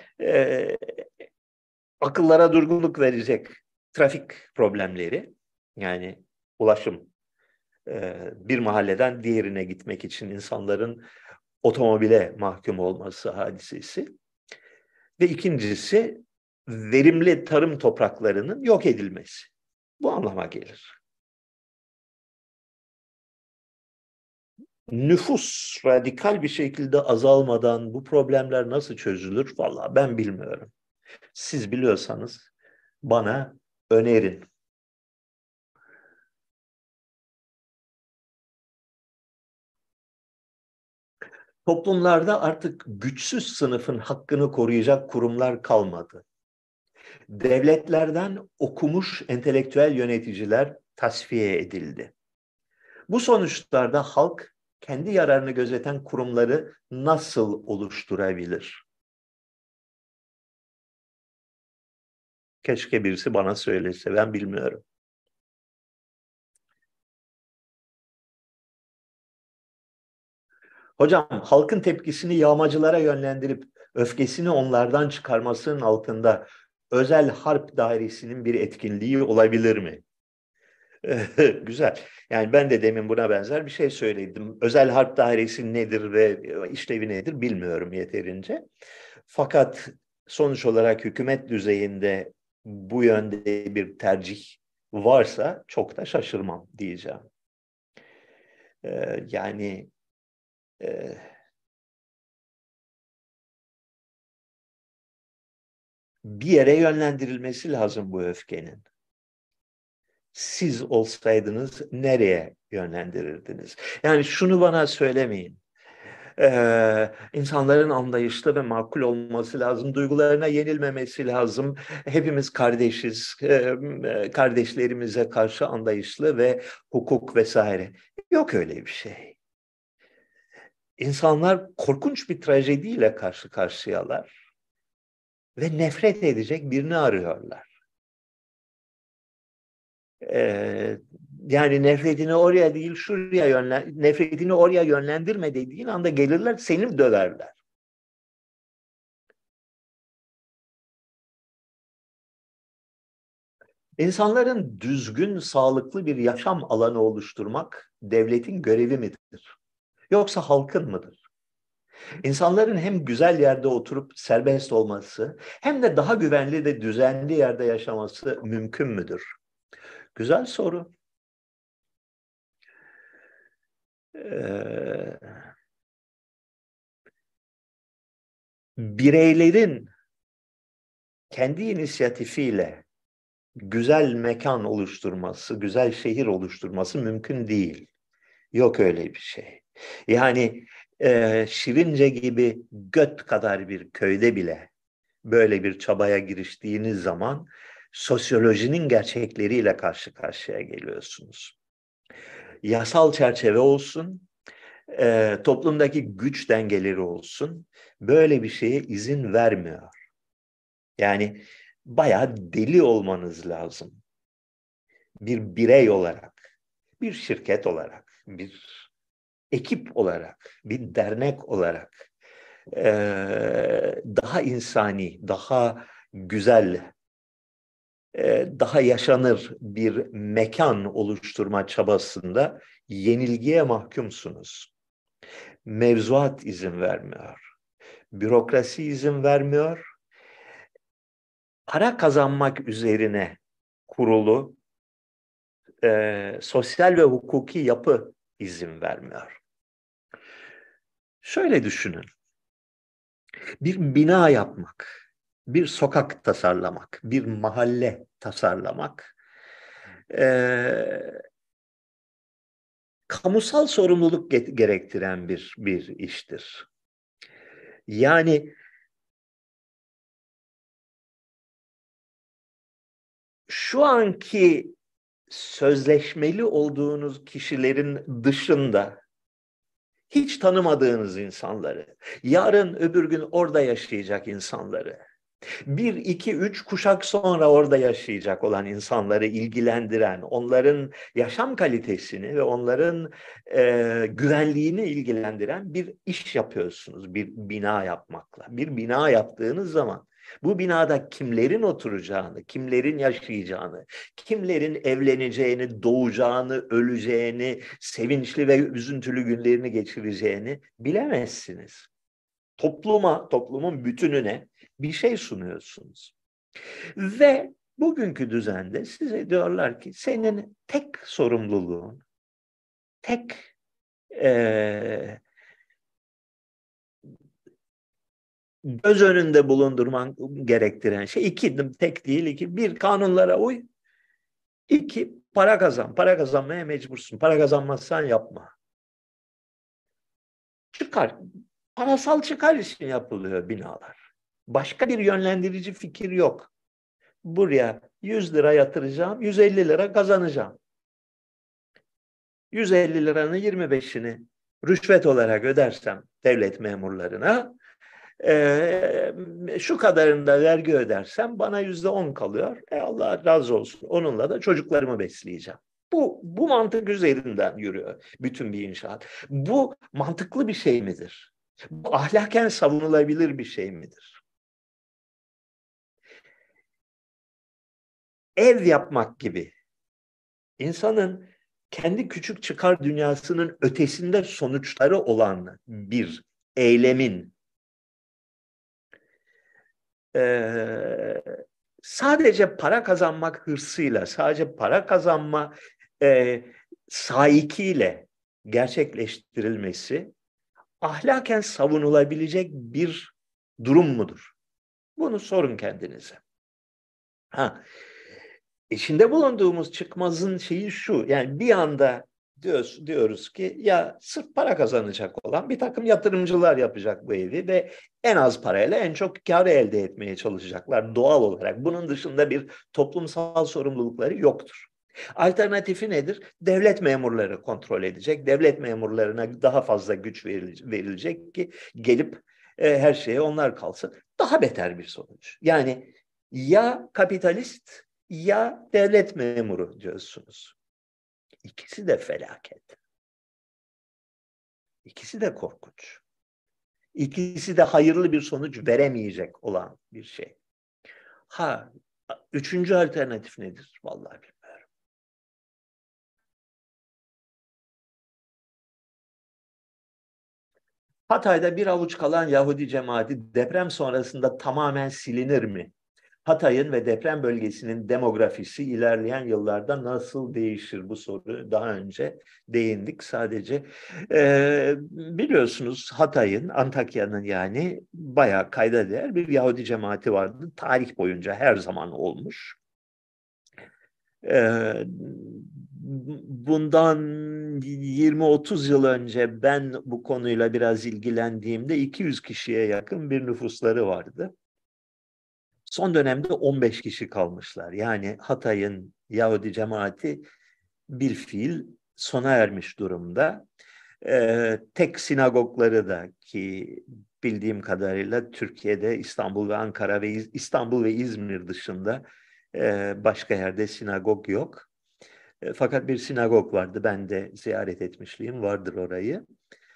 [SPEAKER 1] Akıllara durgunluk verecek trafik problemleri. Yani ulaşım. Bir mahalleden diğerine gitmek için insanların otomobile mahkum olması hadisesi. Ve ikincisi verimli tarım topraklarının yok edilmesi. Bu anlama gelir. Nüfus radikal bir şekilde azalmadan bu problemler nasıl çözülür? Vallahi ben bilmiyorum. Siz biliyorsanız bana önerin. Toplumlarda artık güçsüz sınıfın hakkını koruyacak kurumlar kalmadı. Devletlerden okumuş entelektüel yöneticiler tasfiye edildi. Bu sonuçlarda halk kendi yararını gözeten kurumları nasıl oluşturabilir? Keşke birisi bana söylese, ben bilmiyorum. Hocam, halkın tepkisini yağmacılara yönlendirip öfkesini onlardan çıkarmasının altında özel harp dairesinin bir etkinliği olabilir mi? Güzel. Yani ben de demin buna benzer bir şey söyledim. Özel harp dairesi nedir ve işlevi nedir bilmiyorum yeterince. Fakat sonuç olarak hükümet düzeyinde bu yönde bir tercih varsa çok da şaşırmam diyeceğim. Yani e, bir yere yönlendirilmesi lazım bu öfkenin. Siz olsaydınız nereye yönlendirirdiniz? Yani şunu bana söylemeyin. İnsanların anlayışlı ve makul olması lazım. Duygularına yenilmemesi lazım. Hepimiz kardeşiz. Kardeşlerimize karşı anlayışlı ve hukuk vesaire. Yok öyle bir şey. İnsanlar korkunç bir trajediyle karşı karşıyalar ve nefret edecek birini arıyorlar. Ee, Yani nefretini oraya değil şuraya nefretini oraya yönlendirme dediğin anda gelirler seni döverler. İnsanların düzgün, sağlıklı bir yaşam alanı oluşturmak devletin görevi midir? Yoksa halkın mıdır? İnsanların hem güzel yerde oturup serbest olması hem de daha güvenli ve düzenli yerde yaşaması mümkün müdür? Güzel soru. Ee, Bireylerin kendi inisiyatifiyle güzel mekan oluşturması, güzel şehir oluşturması mümkün değil. Yok öyle bir şey. Yani Şirince gibi göt kadar bir köyde bile böyle bir çabaya giriştiğiniz zaman sosyolojinin gerçekleriyle karşı karşıya geliyorsunuz. Yasal çerçeve olsun, toplumdaki güç dengeleri olsun, böyle bir şeye izin vermiyor. Yani bayağı deli olmanız lazım. Bir birey olarak, bir şirket olarak, bir ekip olarak, bir dernek olarak daha insani, daha güzel, daha yaşanır bir mekan oluşturma çabasında yenilgiye mahkumsunuz. Mevzuat izin vermiyor. Bürokrasi izin vermiyor. Para kazanmak üzerine kurulu sosyal ve hukuki yapı izin vermiyor. Şöyle düşünün. Bir bina yapmak, bir sokak tasarlamak, bir mahalle tasarlamak kamusal sorumluluk gerektiren bir iştir. Yani şu anki sözleşmeli olduğunuz kişilerin dışında hiç tanımadığınız insanları, yarın öbür gün orada yaşayacak insanları, bir, iki, üç kuşak sonra orada yaşayacak olan insanları ilgilendiren, onların yaşam kalitesini ve onların güvenliğini ilgilendiren bir iş yapıyorsunuz, bir bina yapmakla. Bir bina yaptığınız zaman bu binada kimlerin oturacağını, kimlerin yaşayacağını, kimlerin evleneceğini, doğacağını, öleceğini, sevinçli ve üzüntülü günlerini geçireceğini bilemezsiniz. Toplumun bütününe bir şey sunuyorsunuz. Ve bugünkü düzende size diyorlar ki senin tek sorumluluğun, tek göz önünde bulundurman gerektiren şey iki, tek değil iki, bir kanunlara uy, iki para kazan, para kazanmaya mecbursun, para kazanmazsan yapma. Çıkar, parasal çıkar için yapılıyor binalar. Başka bir yönlendirici fikir yok. Buraya 100 lira yatıracağım, 150 lira kazanacağım. 150 liranın 25'ini rüşvet olarak ödersem devlet memurlarına, şu kadarını da vergi ödersem bana %10 kalıyor. Allah razı olsun. Onunla da çocuklarımı besleyeceğim. Bu mantık üzerinden yürüyor bütün bir inşaat. Bu mantıklı bir şey midir? Bu ahlaken savunulabilir bir şey midir? Ev yapmak gibi insanın kendi küçük çıkar dünyasının ötesinde sonuçları olan bir eylemin sadece para kazanmak hırsıyla, sadece para kazanma saikiyle gerçekleştirilmesi ahlaken savunulabilecek bir durum mudur? Bunu sorun kendinize. İçinde bulunduğumuz çıkmazın şeyi şu, yani bir anda diyoruz ki ya sırf para kazanacak olan bir takım yatırımcılar yapacak bu evi ve en az parayla en çok kar elde etmeye çalışacaklar doğal olarak. Bunun dışında bir toplumsal sorumlulukları yoktur. Alternatifi nedir? Devlet memurları kontrol edecek. Devlet memurlarına daha fazla güç verilecek ki gelip her şeye onlar kalsın. Daha beter bir sonuç. Yani ya kapitalist ya devlet memuru diyorsunuz. İkisi de felaket. İkisi de korkunç. İkisi de hayırlı bir sonuç veremeyecek olan bir şey. Üçüncü alternatif nedir? Vallahi bilmiyorum. Hatay'da bir avuç kalan Yahudi cemaati deprem sonrasında tamamen silinir mi? Hatay'ın ve deprem bölgesinin demografisi ilerleyen yıllarda nasıl değişir? Bu soru daha önce değindik sadece. Biliyorsunuz Hatay'ın, Antakya'nın yani bayağı kayda değer bir Yahudi cemaati vardı. Tarih boyunca her zaman olmuş. Bundan 20-30 yıl önce ben bu konuyla biraz ilgilendiğimde 200 kişiye yakın bir nüfusları vardı. Son dönemde 15 kişi kalmışlar. Yani Hatay'ın Yahudi cemaati bilfiil sona ermiş durumda. Tek sinagogları da ki bildiğim kadarıyla Türkiye'de İstanbul ve Ankara ve İstanbul ve İzmir dışında başka yerde sinagog yok. Fakat bir sinagog vardı. Ben de ziyaret etmişliğim vardır orayı.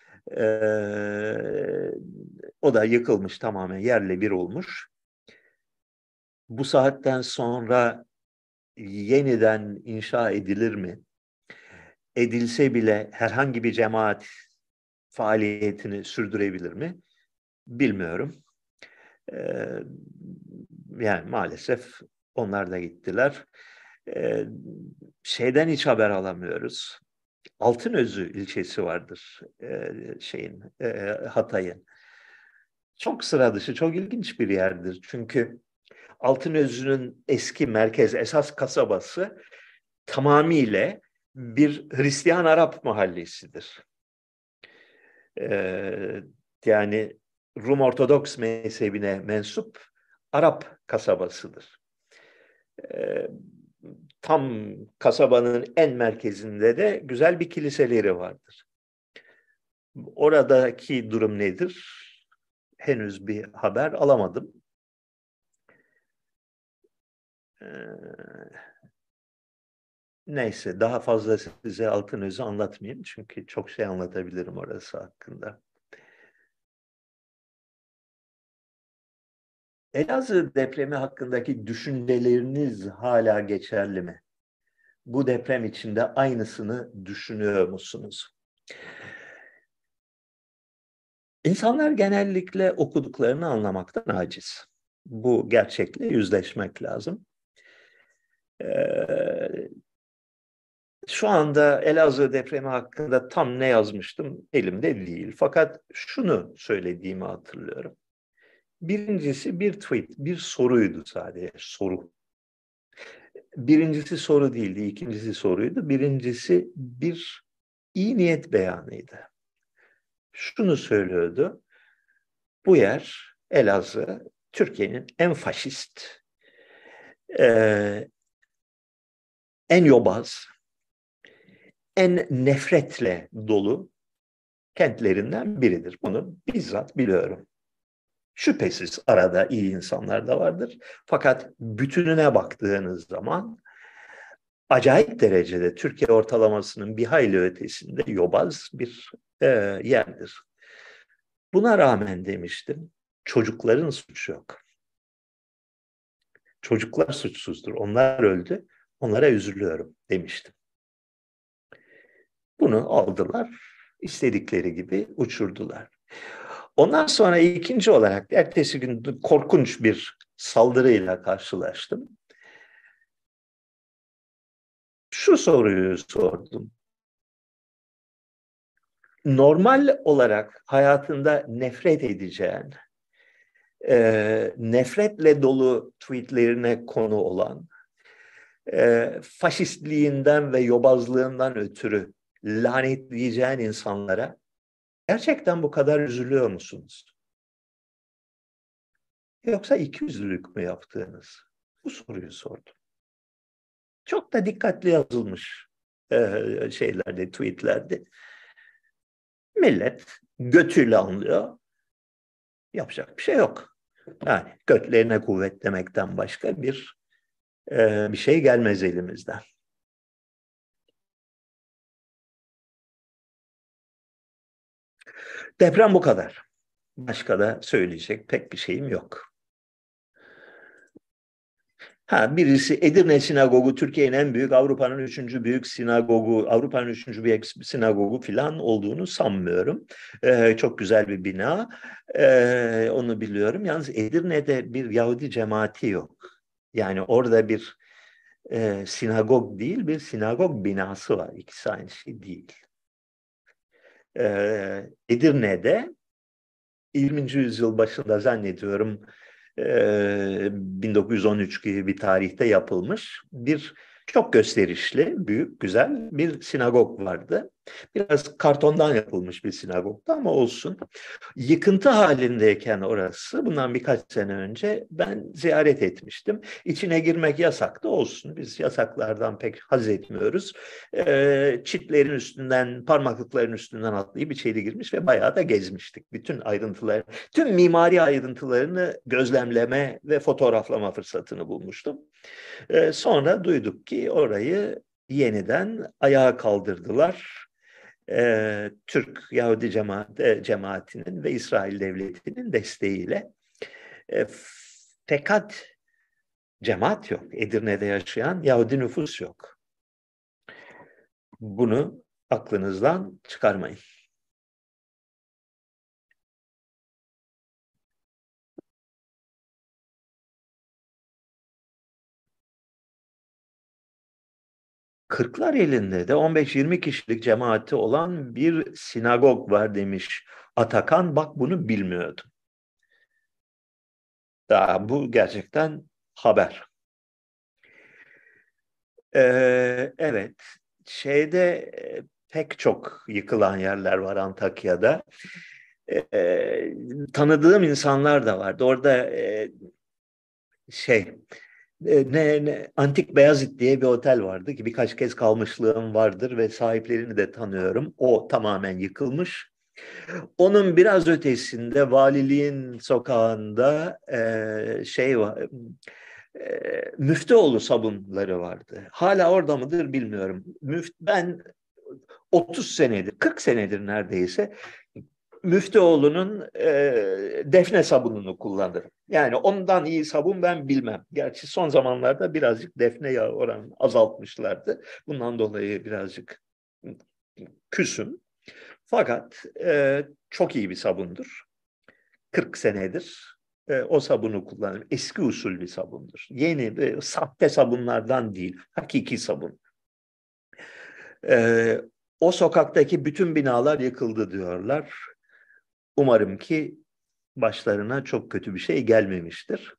[SPEAKER 1] O da yıkılmış, tamamen yerle bir olmuş. Bu saatten sonra yeniden inşa edilir mi? Edilse bile herhangi bir cemaat faaliyetini sürdürebilir mi? Bilmiyorum. Ee, Yani maalesef onlar da gittiler. Ee, Şeyden hiç haber alamıyoruz. Altınözü ilçesi vardır Hatay'ın. Çok sıra dışı, çok ilginç bir yerdir. Çünkü Altınözü'nün eski merkez, esas kasabası tamamıyla bir Hristiyan Arap mahallesidir. Yani Rum Ortodoks mezhebine mensup Arap kasabasıdır. Ee, Tam kasabanın en merkezinde de güzel bir kiliseleri vardır. Oradaki durum nedir? Henüz bir haber alamadım. Ee, Neyse, daha fazla size Altınözü anlatmayayım. Çünkü çok şey anlatabilirim orası hakkında. Elazığ depremi hakkındaki düşünceleriniz hala geçerli mi? Bu deprem içinde aynısını düşünüyor musunuz? İnsanlar genellikle okuduklarını anlamaktan aciz. Bu gerçekle yüzleşmek lazım. Ee, Şu anda Elazığ depremi hakkında tam ne yazmıştım elimde değil. Fakat şunu söylediğimi hatırlıyorum. Birincisi bir tweet, bir soruydu sadece, soru. Birincisi soru değildi, ikincisi soruydu. Birincisi bir iyi niyet beyanıydı. Şunu söylüyordu. Bu yer, Elazığ, Türkiye'nin en faşist, en yobaz, en nefretle dolu kentlerinden biridir. Bunu bizzat biliyorum. Şüphesiz arada iyi insanlar da vardır. Fakat bütününe baktığınız zaman acayip derecede Türkiye ortalamasının bir hayli ötesinde yobaz bir yerdir. Buna rağmen demiştim, çocukların suçu yok. Çocuklar suçsuzdur. Onlar öldü. Onlara üzülüyorum demiştim. Bunu aldılar, istedikleri gibi uçurdular. Ondan sonra ikinci olarak ertesi gün korkunç bir saldırıyla karşılaştım. Şu soruyu sordum. Normal olarak hayatında nefret edeceğin, nefretle dolu tweetlerine konu olan, faşistliğinden ve yobazlığından ötürü lanetleyeceğin insanlara gerçekten bu kadar üzülüyor musunuz? Yoksa ikiyüzlülük mü yaptığınız? Bu soruyu sordum. Çok da dikkatli yazılmış şeylerde, tweetlerde. Millet götüyle anlıyor. Yapacak bir şey yok. Yani götlerine kuvvet demekten başka bir şey gelmez elimizden. Deprem bu kadar. Başka da söyleyecek pek bir şeyim yok. Birisi Edirne Sinagogu Türkiye'nin en büyük, Avrupa'nın üçüncü büyük sinagogu, Avrupa'nın üçüncü büyük sinagogu falan olduğunu sanmıyorum. Çok güzel bir bina. Onu biliyorum. Yalnız Edirne'de bir Yahudi cemaati yok. Yani orada bir sinagog değil, bir sinagog binası var. İkisi aynı şey değil. Edirne'de 20. yüzyıl başında zannediyorum 1913 gibi bir tarihte yapılmış bir çok gösterişli, büyük, güzel bir sinagog vardı. Biraz kartondan yapılmış bir sinagogdu ama olsun. Yıkıntı halindeyken orası, bundan birkaç sene önce ben ziyaret etmiştim. İçine girmek yasaktı, olsun. Biz yasaklardan pek haz etmiyoruz. Çitlerin üstünden, parmaklıkların üstünden atlayıp içeri girmiş ve bayağı da gezmiştik. Bütün ayrıntılar, tüm mimari ayrıntılarını gözlemleme ve fotoğraflama fırsatını bulmuştum. Sonra duyduk ki orayı yeniden ayağa kaldırdılar. Türk Yahudi cemaatinin ve İsrail devletinin desteğiyle. Fakat cemaat yok. Edirne'de yaşayan Yahudi nüfus yok. Bunu aklınızdan çıkarmayın. Kırklareli'nde de 15-20 kişilik cemaati olan bir sinagog var demiş Atakan. Bak bunu bilmiyordum. Daha bu gerçekten haber. Evet, pek çok yıkılan yerler var Antakya'da. Tanıdığım insanlar da vardı. Orada şey Antik Beyazıt diye bir otel vardı ki birkaç kez kalmışlığım vardır ve sahiplerini de tanıyorum. O tamamen yıkılmış. Onun biraz ötesinde Valiliğin sokağında var. Müftüoğlu sabunları vardı. Hala orada mıdır bilmiyorum. Ben 30 senedir, 40 senedir neredeyse Müftüoğlu'nun defne sabununu kullanırım. Yani ondan iyi sabun ben bilmem. Gerçi son zamanlarda birazcık defne yağı oranını azaltmışlardı. Bundan dolayı birazcık küsüm. Fakat çok iyi bir sabundur. 40 senedir o sabunu kullanırım. Eski usul bir sabundur. Yeni, sahte sabunlardan değil, hakiki sabun. O sokaktaki bütün binalar yıkıldı diyorlar. Umarım ki başlarına çok kötü bir şey gelmemiştir.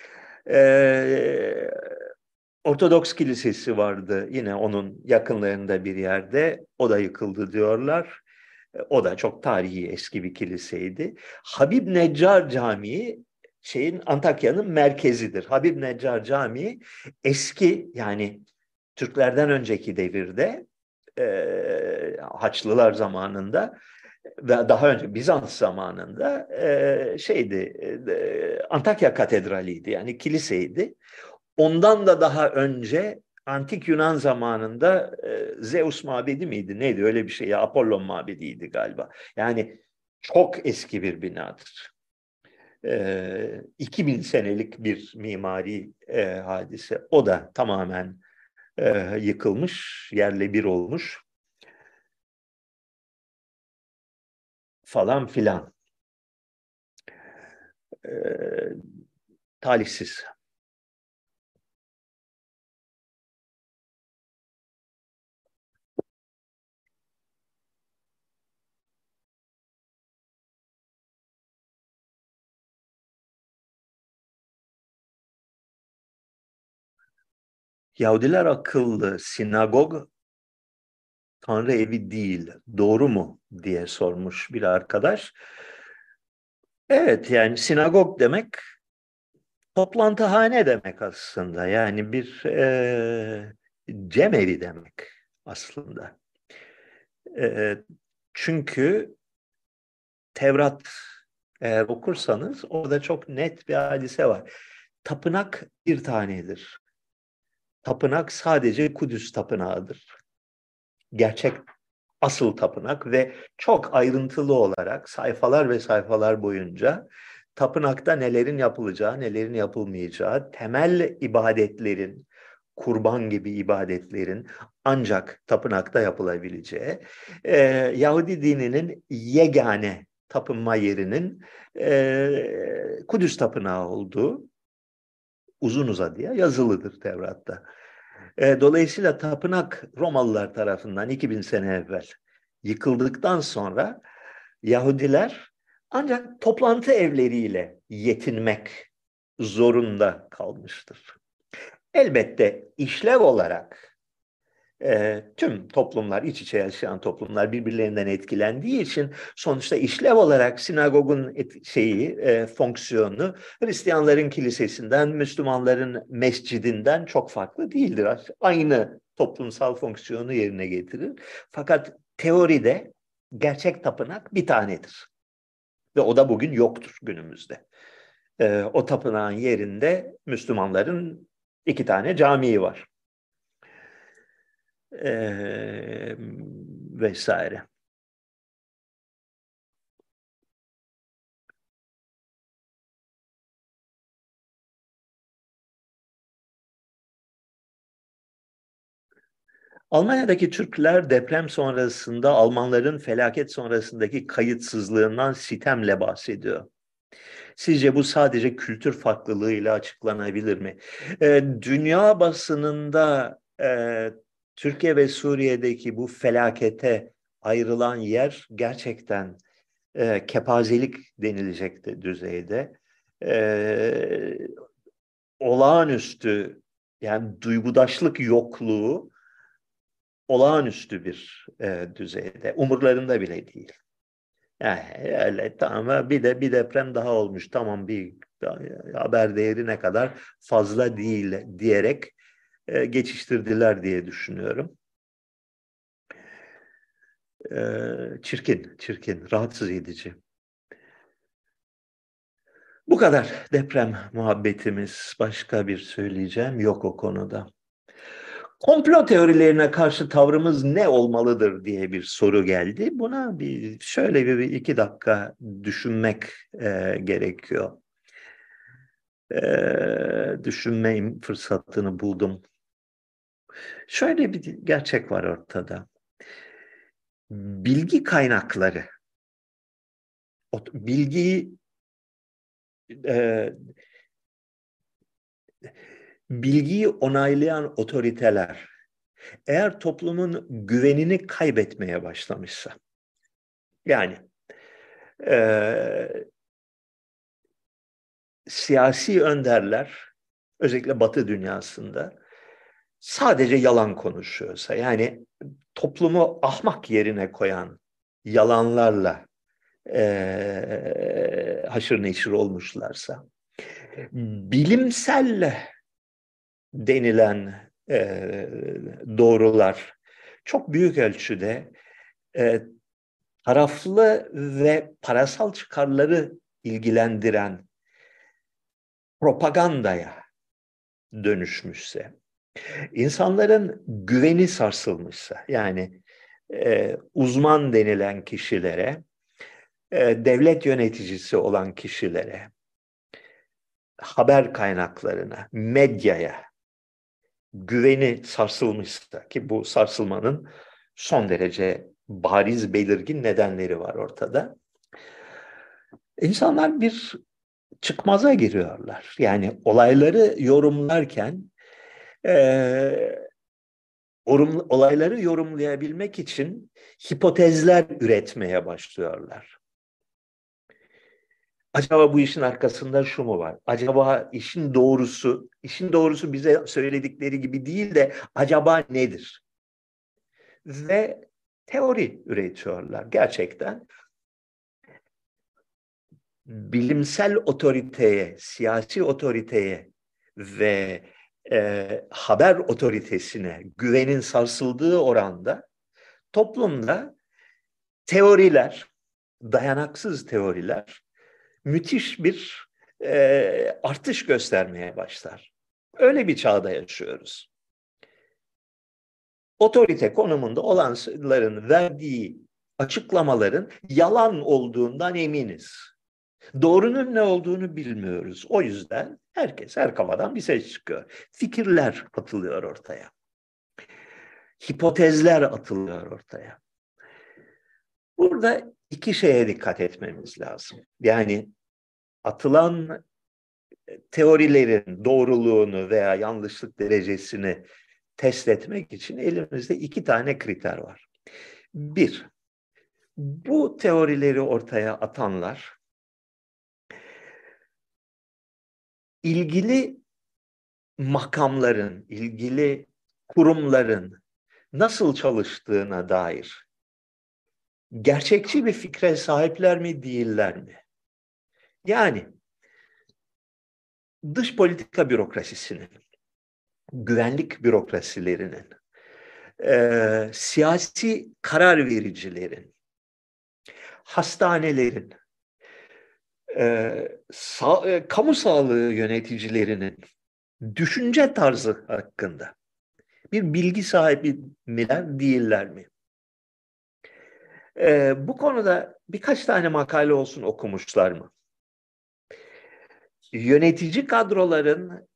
[SPEAKER 1] Ortodoks Kilisesi vardı yine onun yakınlarında bir yerde. O da yıkıldı diyorlar. O da çok tarihi eski bir kiliseydi. Habib Neccar Camii Antakya'nın merkezidir. Habib Neccar Camii eski, yani Türklerden önceki devirde Haçlılar zamanında ve daha önce Bizans zamanında Antakya Katedrali'ydi, yani kiliseydi. Ondan da daha önce Antik Yunan zamanında Zeus mabedi miydi? Neydi öyle bir şey ya? Apollon mabediydi galiba. Yani çok eski bir binadır. 2000 senelik bir mimari hadise. O da tamamen yıkılmış, yerle bir olmuş falan filan. Talihsiz. Yahudiler akıllı, sinagog Tanrı evi değil, doğru mu diye sormuş bir arkadaş. Evet, yani sinagog demek toplantıhane demek aslında. Yani bir cemevi demek aslında. E, Çünkü Tevrat eğer okursanız orada çok net bir hadise var. Tapınak bir tanedir. Tapınak sadece Kudüs tapınağıdır. Gerçek asıl tapınak ve çok ayrıntılı olarak sayfalar ve sayfalar boyunca tapınakta nelerin yapılacağı, nelerin yapılmayacağı, temel ibadetlerin, kurban gibi ibadetlerin ancak tapınakta yapılabileceği, Yahudi dininin yegane tapınma yerinin Kudüs tapınağı olduğu uzun uzadıya yazılıdır Tevrat'ta. Dolayısıyla tapınak Romalılar tarafından 2000 sene evvel yıkıldıktan sonra Yahudiler ancak toplantı evleriyle yetinmek zorunda kalmıştır. Elbette işlev olarak Tüm toplumlar, iç içe yaşayan toplumlar birbirlerinden etkilendiği için sonuçta işlev olarak sinagogun fonksiyonu Hristiyanların kilisesinden, Müslümanların mescidinden çok farklı değildir. Aynı toplumsal fonksiyonu yerine getirir. Fakat teoride gerçek tapınak bir tanedir. Ve o da bugün yoktur günümüzde. O tapınağın yerinde Müslümanların 2 tane camii var. Vesaire. Almanya'daki Türkler deprem sonrasında Almanların felaket sonrasındaki kayıtsızlığından sitemle bahsediyor. Sizce bu sadece kültür farklılığıyla açıklanabilir mi? Dünya basınında Türkiye ve Suriye'deki bu felakete ayrılan yer gerçekten kepazelik denilecek düzeyde. E, Olağanüstü, yani duygudaşlık yokluğu olağanüstü bir düzeyde. Umurlarında bile değil. Yani öyle tamam, bir deprem daha olmuş. Tamam, bir haber değeri ne kadar fazla değil diyerek geçiştirdiler diye düşünüyorum. Çirkin, rahatsız edici. Bu kadar deprem muhabbetimiz. Başka bir söyleyeceğim yok o konuda. Komplo teorilerine karşı tavrımız ne olmalıdır diye bir soru geldi. Buna şöyle bir 2 dakika düşünmek gerekiyor. Düşünme fırsatını buldum. Şöyle bir gerçek var ortada. Bilgi kaynakları, bilgiyi e, bilgiyi onaylayan otoriteler eğer toplumun güvenini kaybetmeye başlamışsa, yani siyasi önderler, özellikle Batı dünyasında sadece yalan konuşuyorsa, yani toplumu ahmak yerine koyan yalanlarla haşır neşir olmuşlarsa, bilimsel denilen doğrular çok büyük ölçüde e, taraflı ve parasal çıkarları ilgilendiren propagandaya dönüşmüşse, insanların güveni sarsılmışsa, yani uzman denilen kişilere, devlet yöneticisi olan kişilere, haber kaynaklarına, medyaya güveni sarsılmışsa, ki bu sarsılmanın son derece bariz, belirgin nedenleri var ortada. İnsanlar bir çıkmaza giriyorlar. Yani olayları yorumlarken olayları yorumlayabilmek için hipotezler üretmeye başlıyorlar. Acaba bu işin arkasında şu mu var? Acaba işin doğrusu bize söyledikleri gibi değil de acaba nedir? Ve teori üretiyorlar. Gerçekten bilimsel otoriteye, siyasi otoriteye ve haber otoritesine güvenin sarsıldığı oranda toplumda teoriler, dayanaksız teoriler müthiş bir artış göstermeye başlar. Öyle bir çağda yaşıyoruz. Otorite konumunda olanların verdiği açıklamaların yalan olduğundan eminiz. Doğrunun ne olduğunu bilmiyoruz. O yüzden her kafadan bir ses çıkıyor. Fikirler atılıyor ortaya. Hipotezler atılıyor ortaya. Burada 2 şeye dikkat etmemiz lazım. Yani atılan teorilerin doğruluğunu veya yanlışlık derecesini test etmek için elimizde 2 tane kriter var. Bir, bu teorileri ortaya atanlar ilgili makamların, ilgili kurumların nasıl çalıştığına dair gerçekçi bir fikre sahipler mi, değiller mi? Yani dış politika bürokrasisinin, güvenlik bürokrasilerinin, siyasi karar vericilerin, hastanelerin, kamu sağlığı yöneticilerinin düşünce tarzı hakkında bir bilgi sahibi miler, değiller mi? Bu konuda birkaç tane makale olsun okumuşlar mı? Yönetici kadroların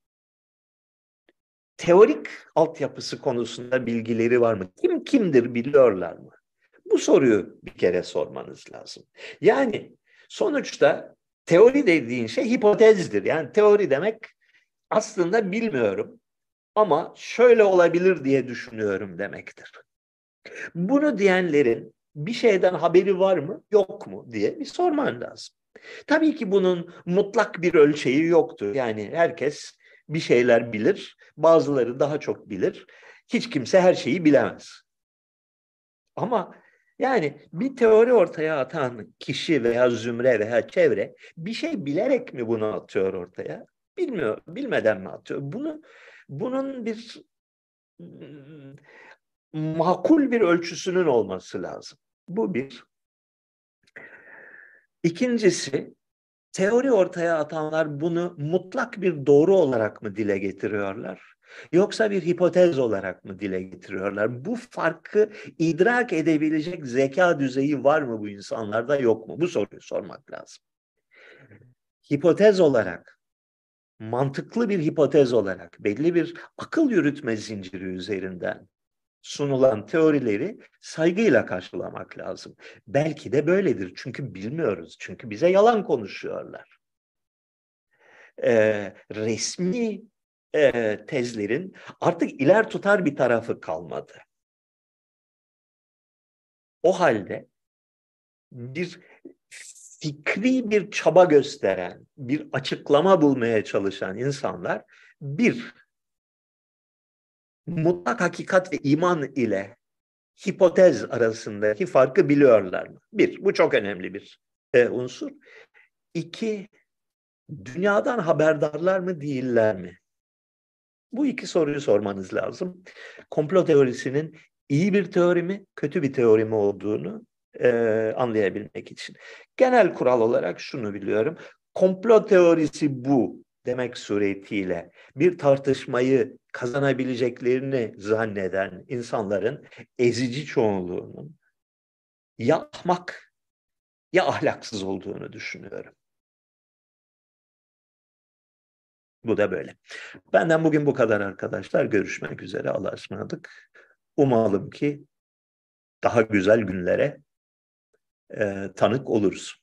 [SPEAKER 1] teorik altyapısı konusunda bilgileri var mı? Kim kimdir biliyorlar mı? Bu soruyu bir kere sormanız lazım. Yani sonuçta teori dediğin şey hipotezdir. Yani teori demek aslında bilmiyorum ama şöyle olabilir diye düşünüyorum demektir. Bunu diyenlerin bir şeyden haberi var mı, yok mu diye bir sorman lazım. Tabii ki bunun mutlak bir ölçeği yoktur. Yani herkes bir şeyler bilir, bazıları daha çok bilir. Hiç kimse her şeyi bilemez. Ama yani bir teori ortaya atan kişi veya zümre veya çevre bir şey bilerek mi bunu atıyor ortaya? Bilmiyor, bilmeden mi atıyor? Bunun bir makul bir ölçüsünün olması lazım. Bu bir. İkincisi, teori ortaya atanlar bunu mutlak bir doğru olarak mı dile getiriyorlar? Yoksa bir hipotez olarak mı dile getiriyorlar? Bu farkı idrak edebilecek zeka düzeyi var mı bu insanlarda, yok mu? Bu soruyu sormak lazım. Hipotez olarak, mantıklı bir hipotez olarak, belli bir akıl yürütme zinciri üzerinden sunulan teorileri saygıyla karşılamak lazım. Belki de böyledir çünkü bilmiyoruz, çünkü bize yalan konuşuyorlar. Resmi tezlerin artık iler tutar bir tarafı kalmadı. O halde bir fikri bir çaba gösteren, bir açıklama bulmaya çalışan insanlar bir mutlak hakikat ve iman ile hipotez arasındaki farkı biliyorlar mı? Bir, bu çok önemli bir unsur. İki, dünyadan haberdarlar mı değiller mi? Bu iki soruyu sormanız lazım. Komplo teorisinin iyi bir teori mi, kötü bir teori mi olduğunu anlayabilmek için. Genel kural olarak şunu biliyorum. Komplo teorisi bu demek suretiyle bir tartışmayı kazanabileceklerini zanneden insanların ezici çoğunluğunun ya ahmak ya ahlaksız olduğunu düşünüyorum. Bu da böyle. Benden bugün bu kadar arkadaşlar. Görüşmek üzere. Allah'a ısmarladık. Umalım ki daha güzel günlere tanık oluruz.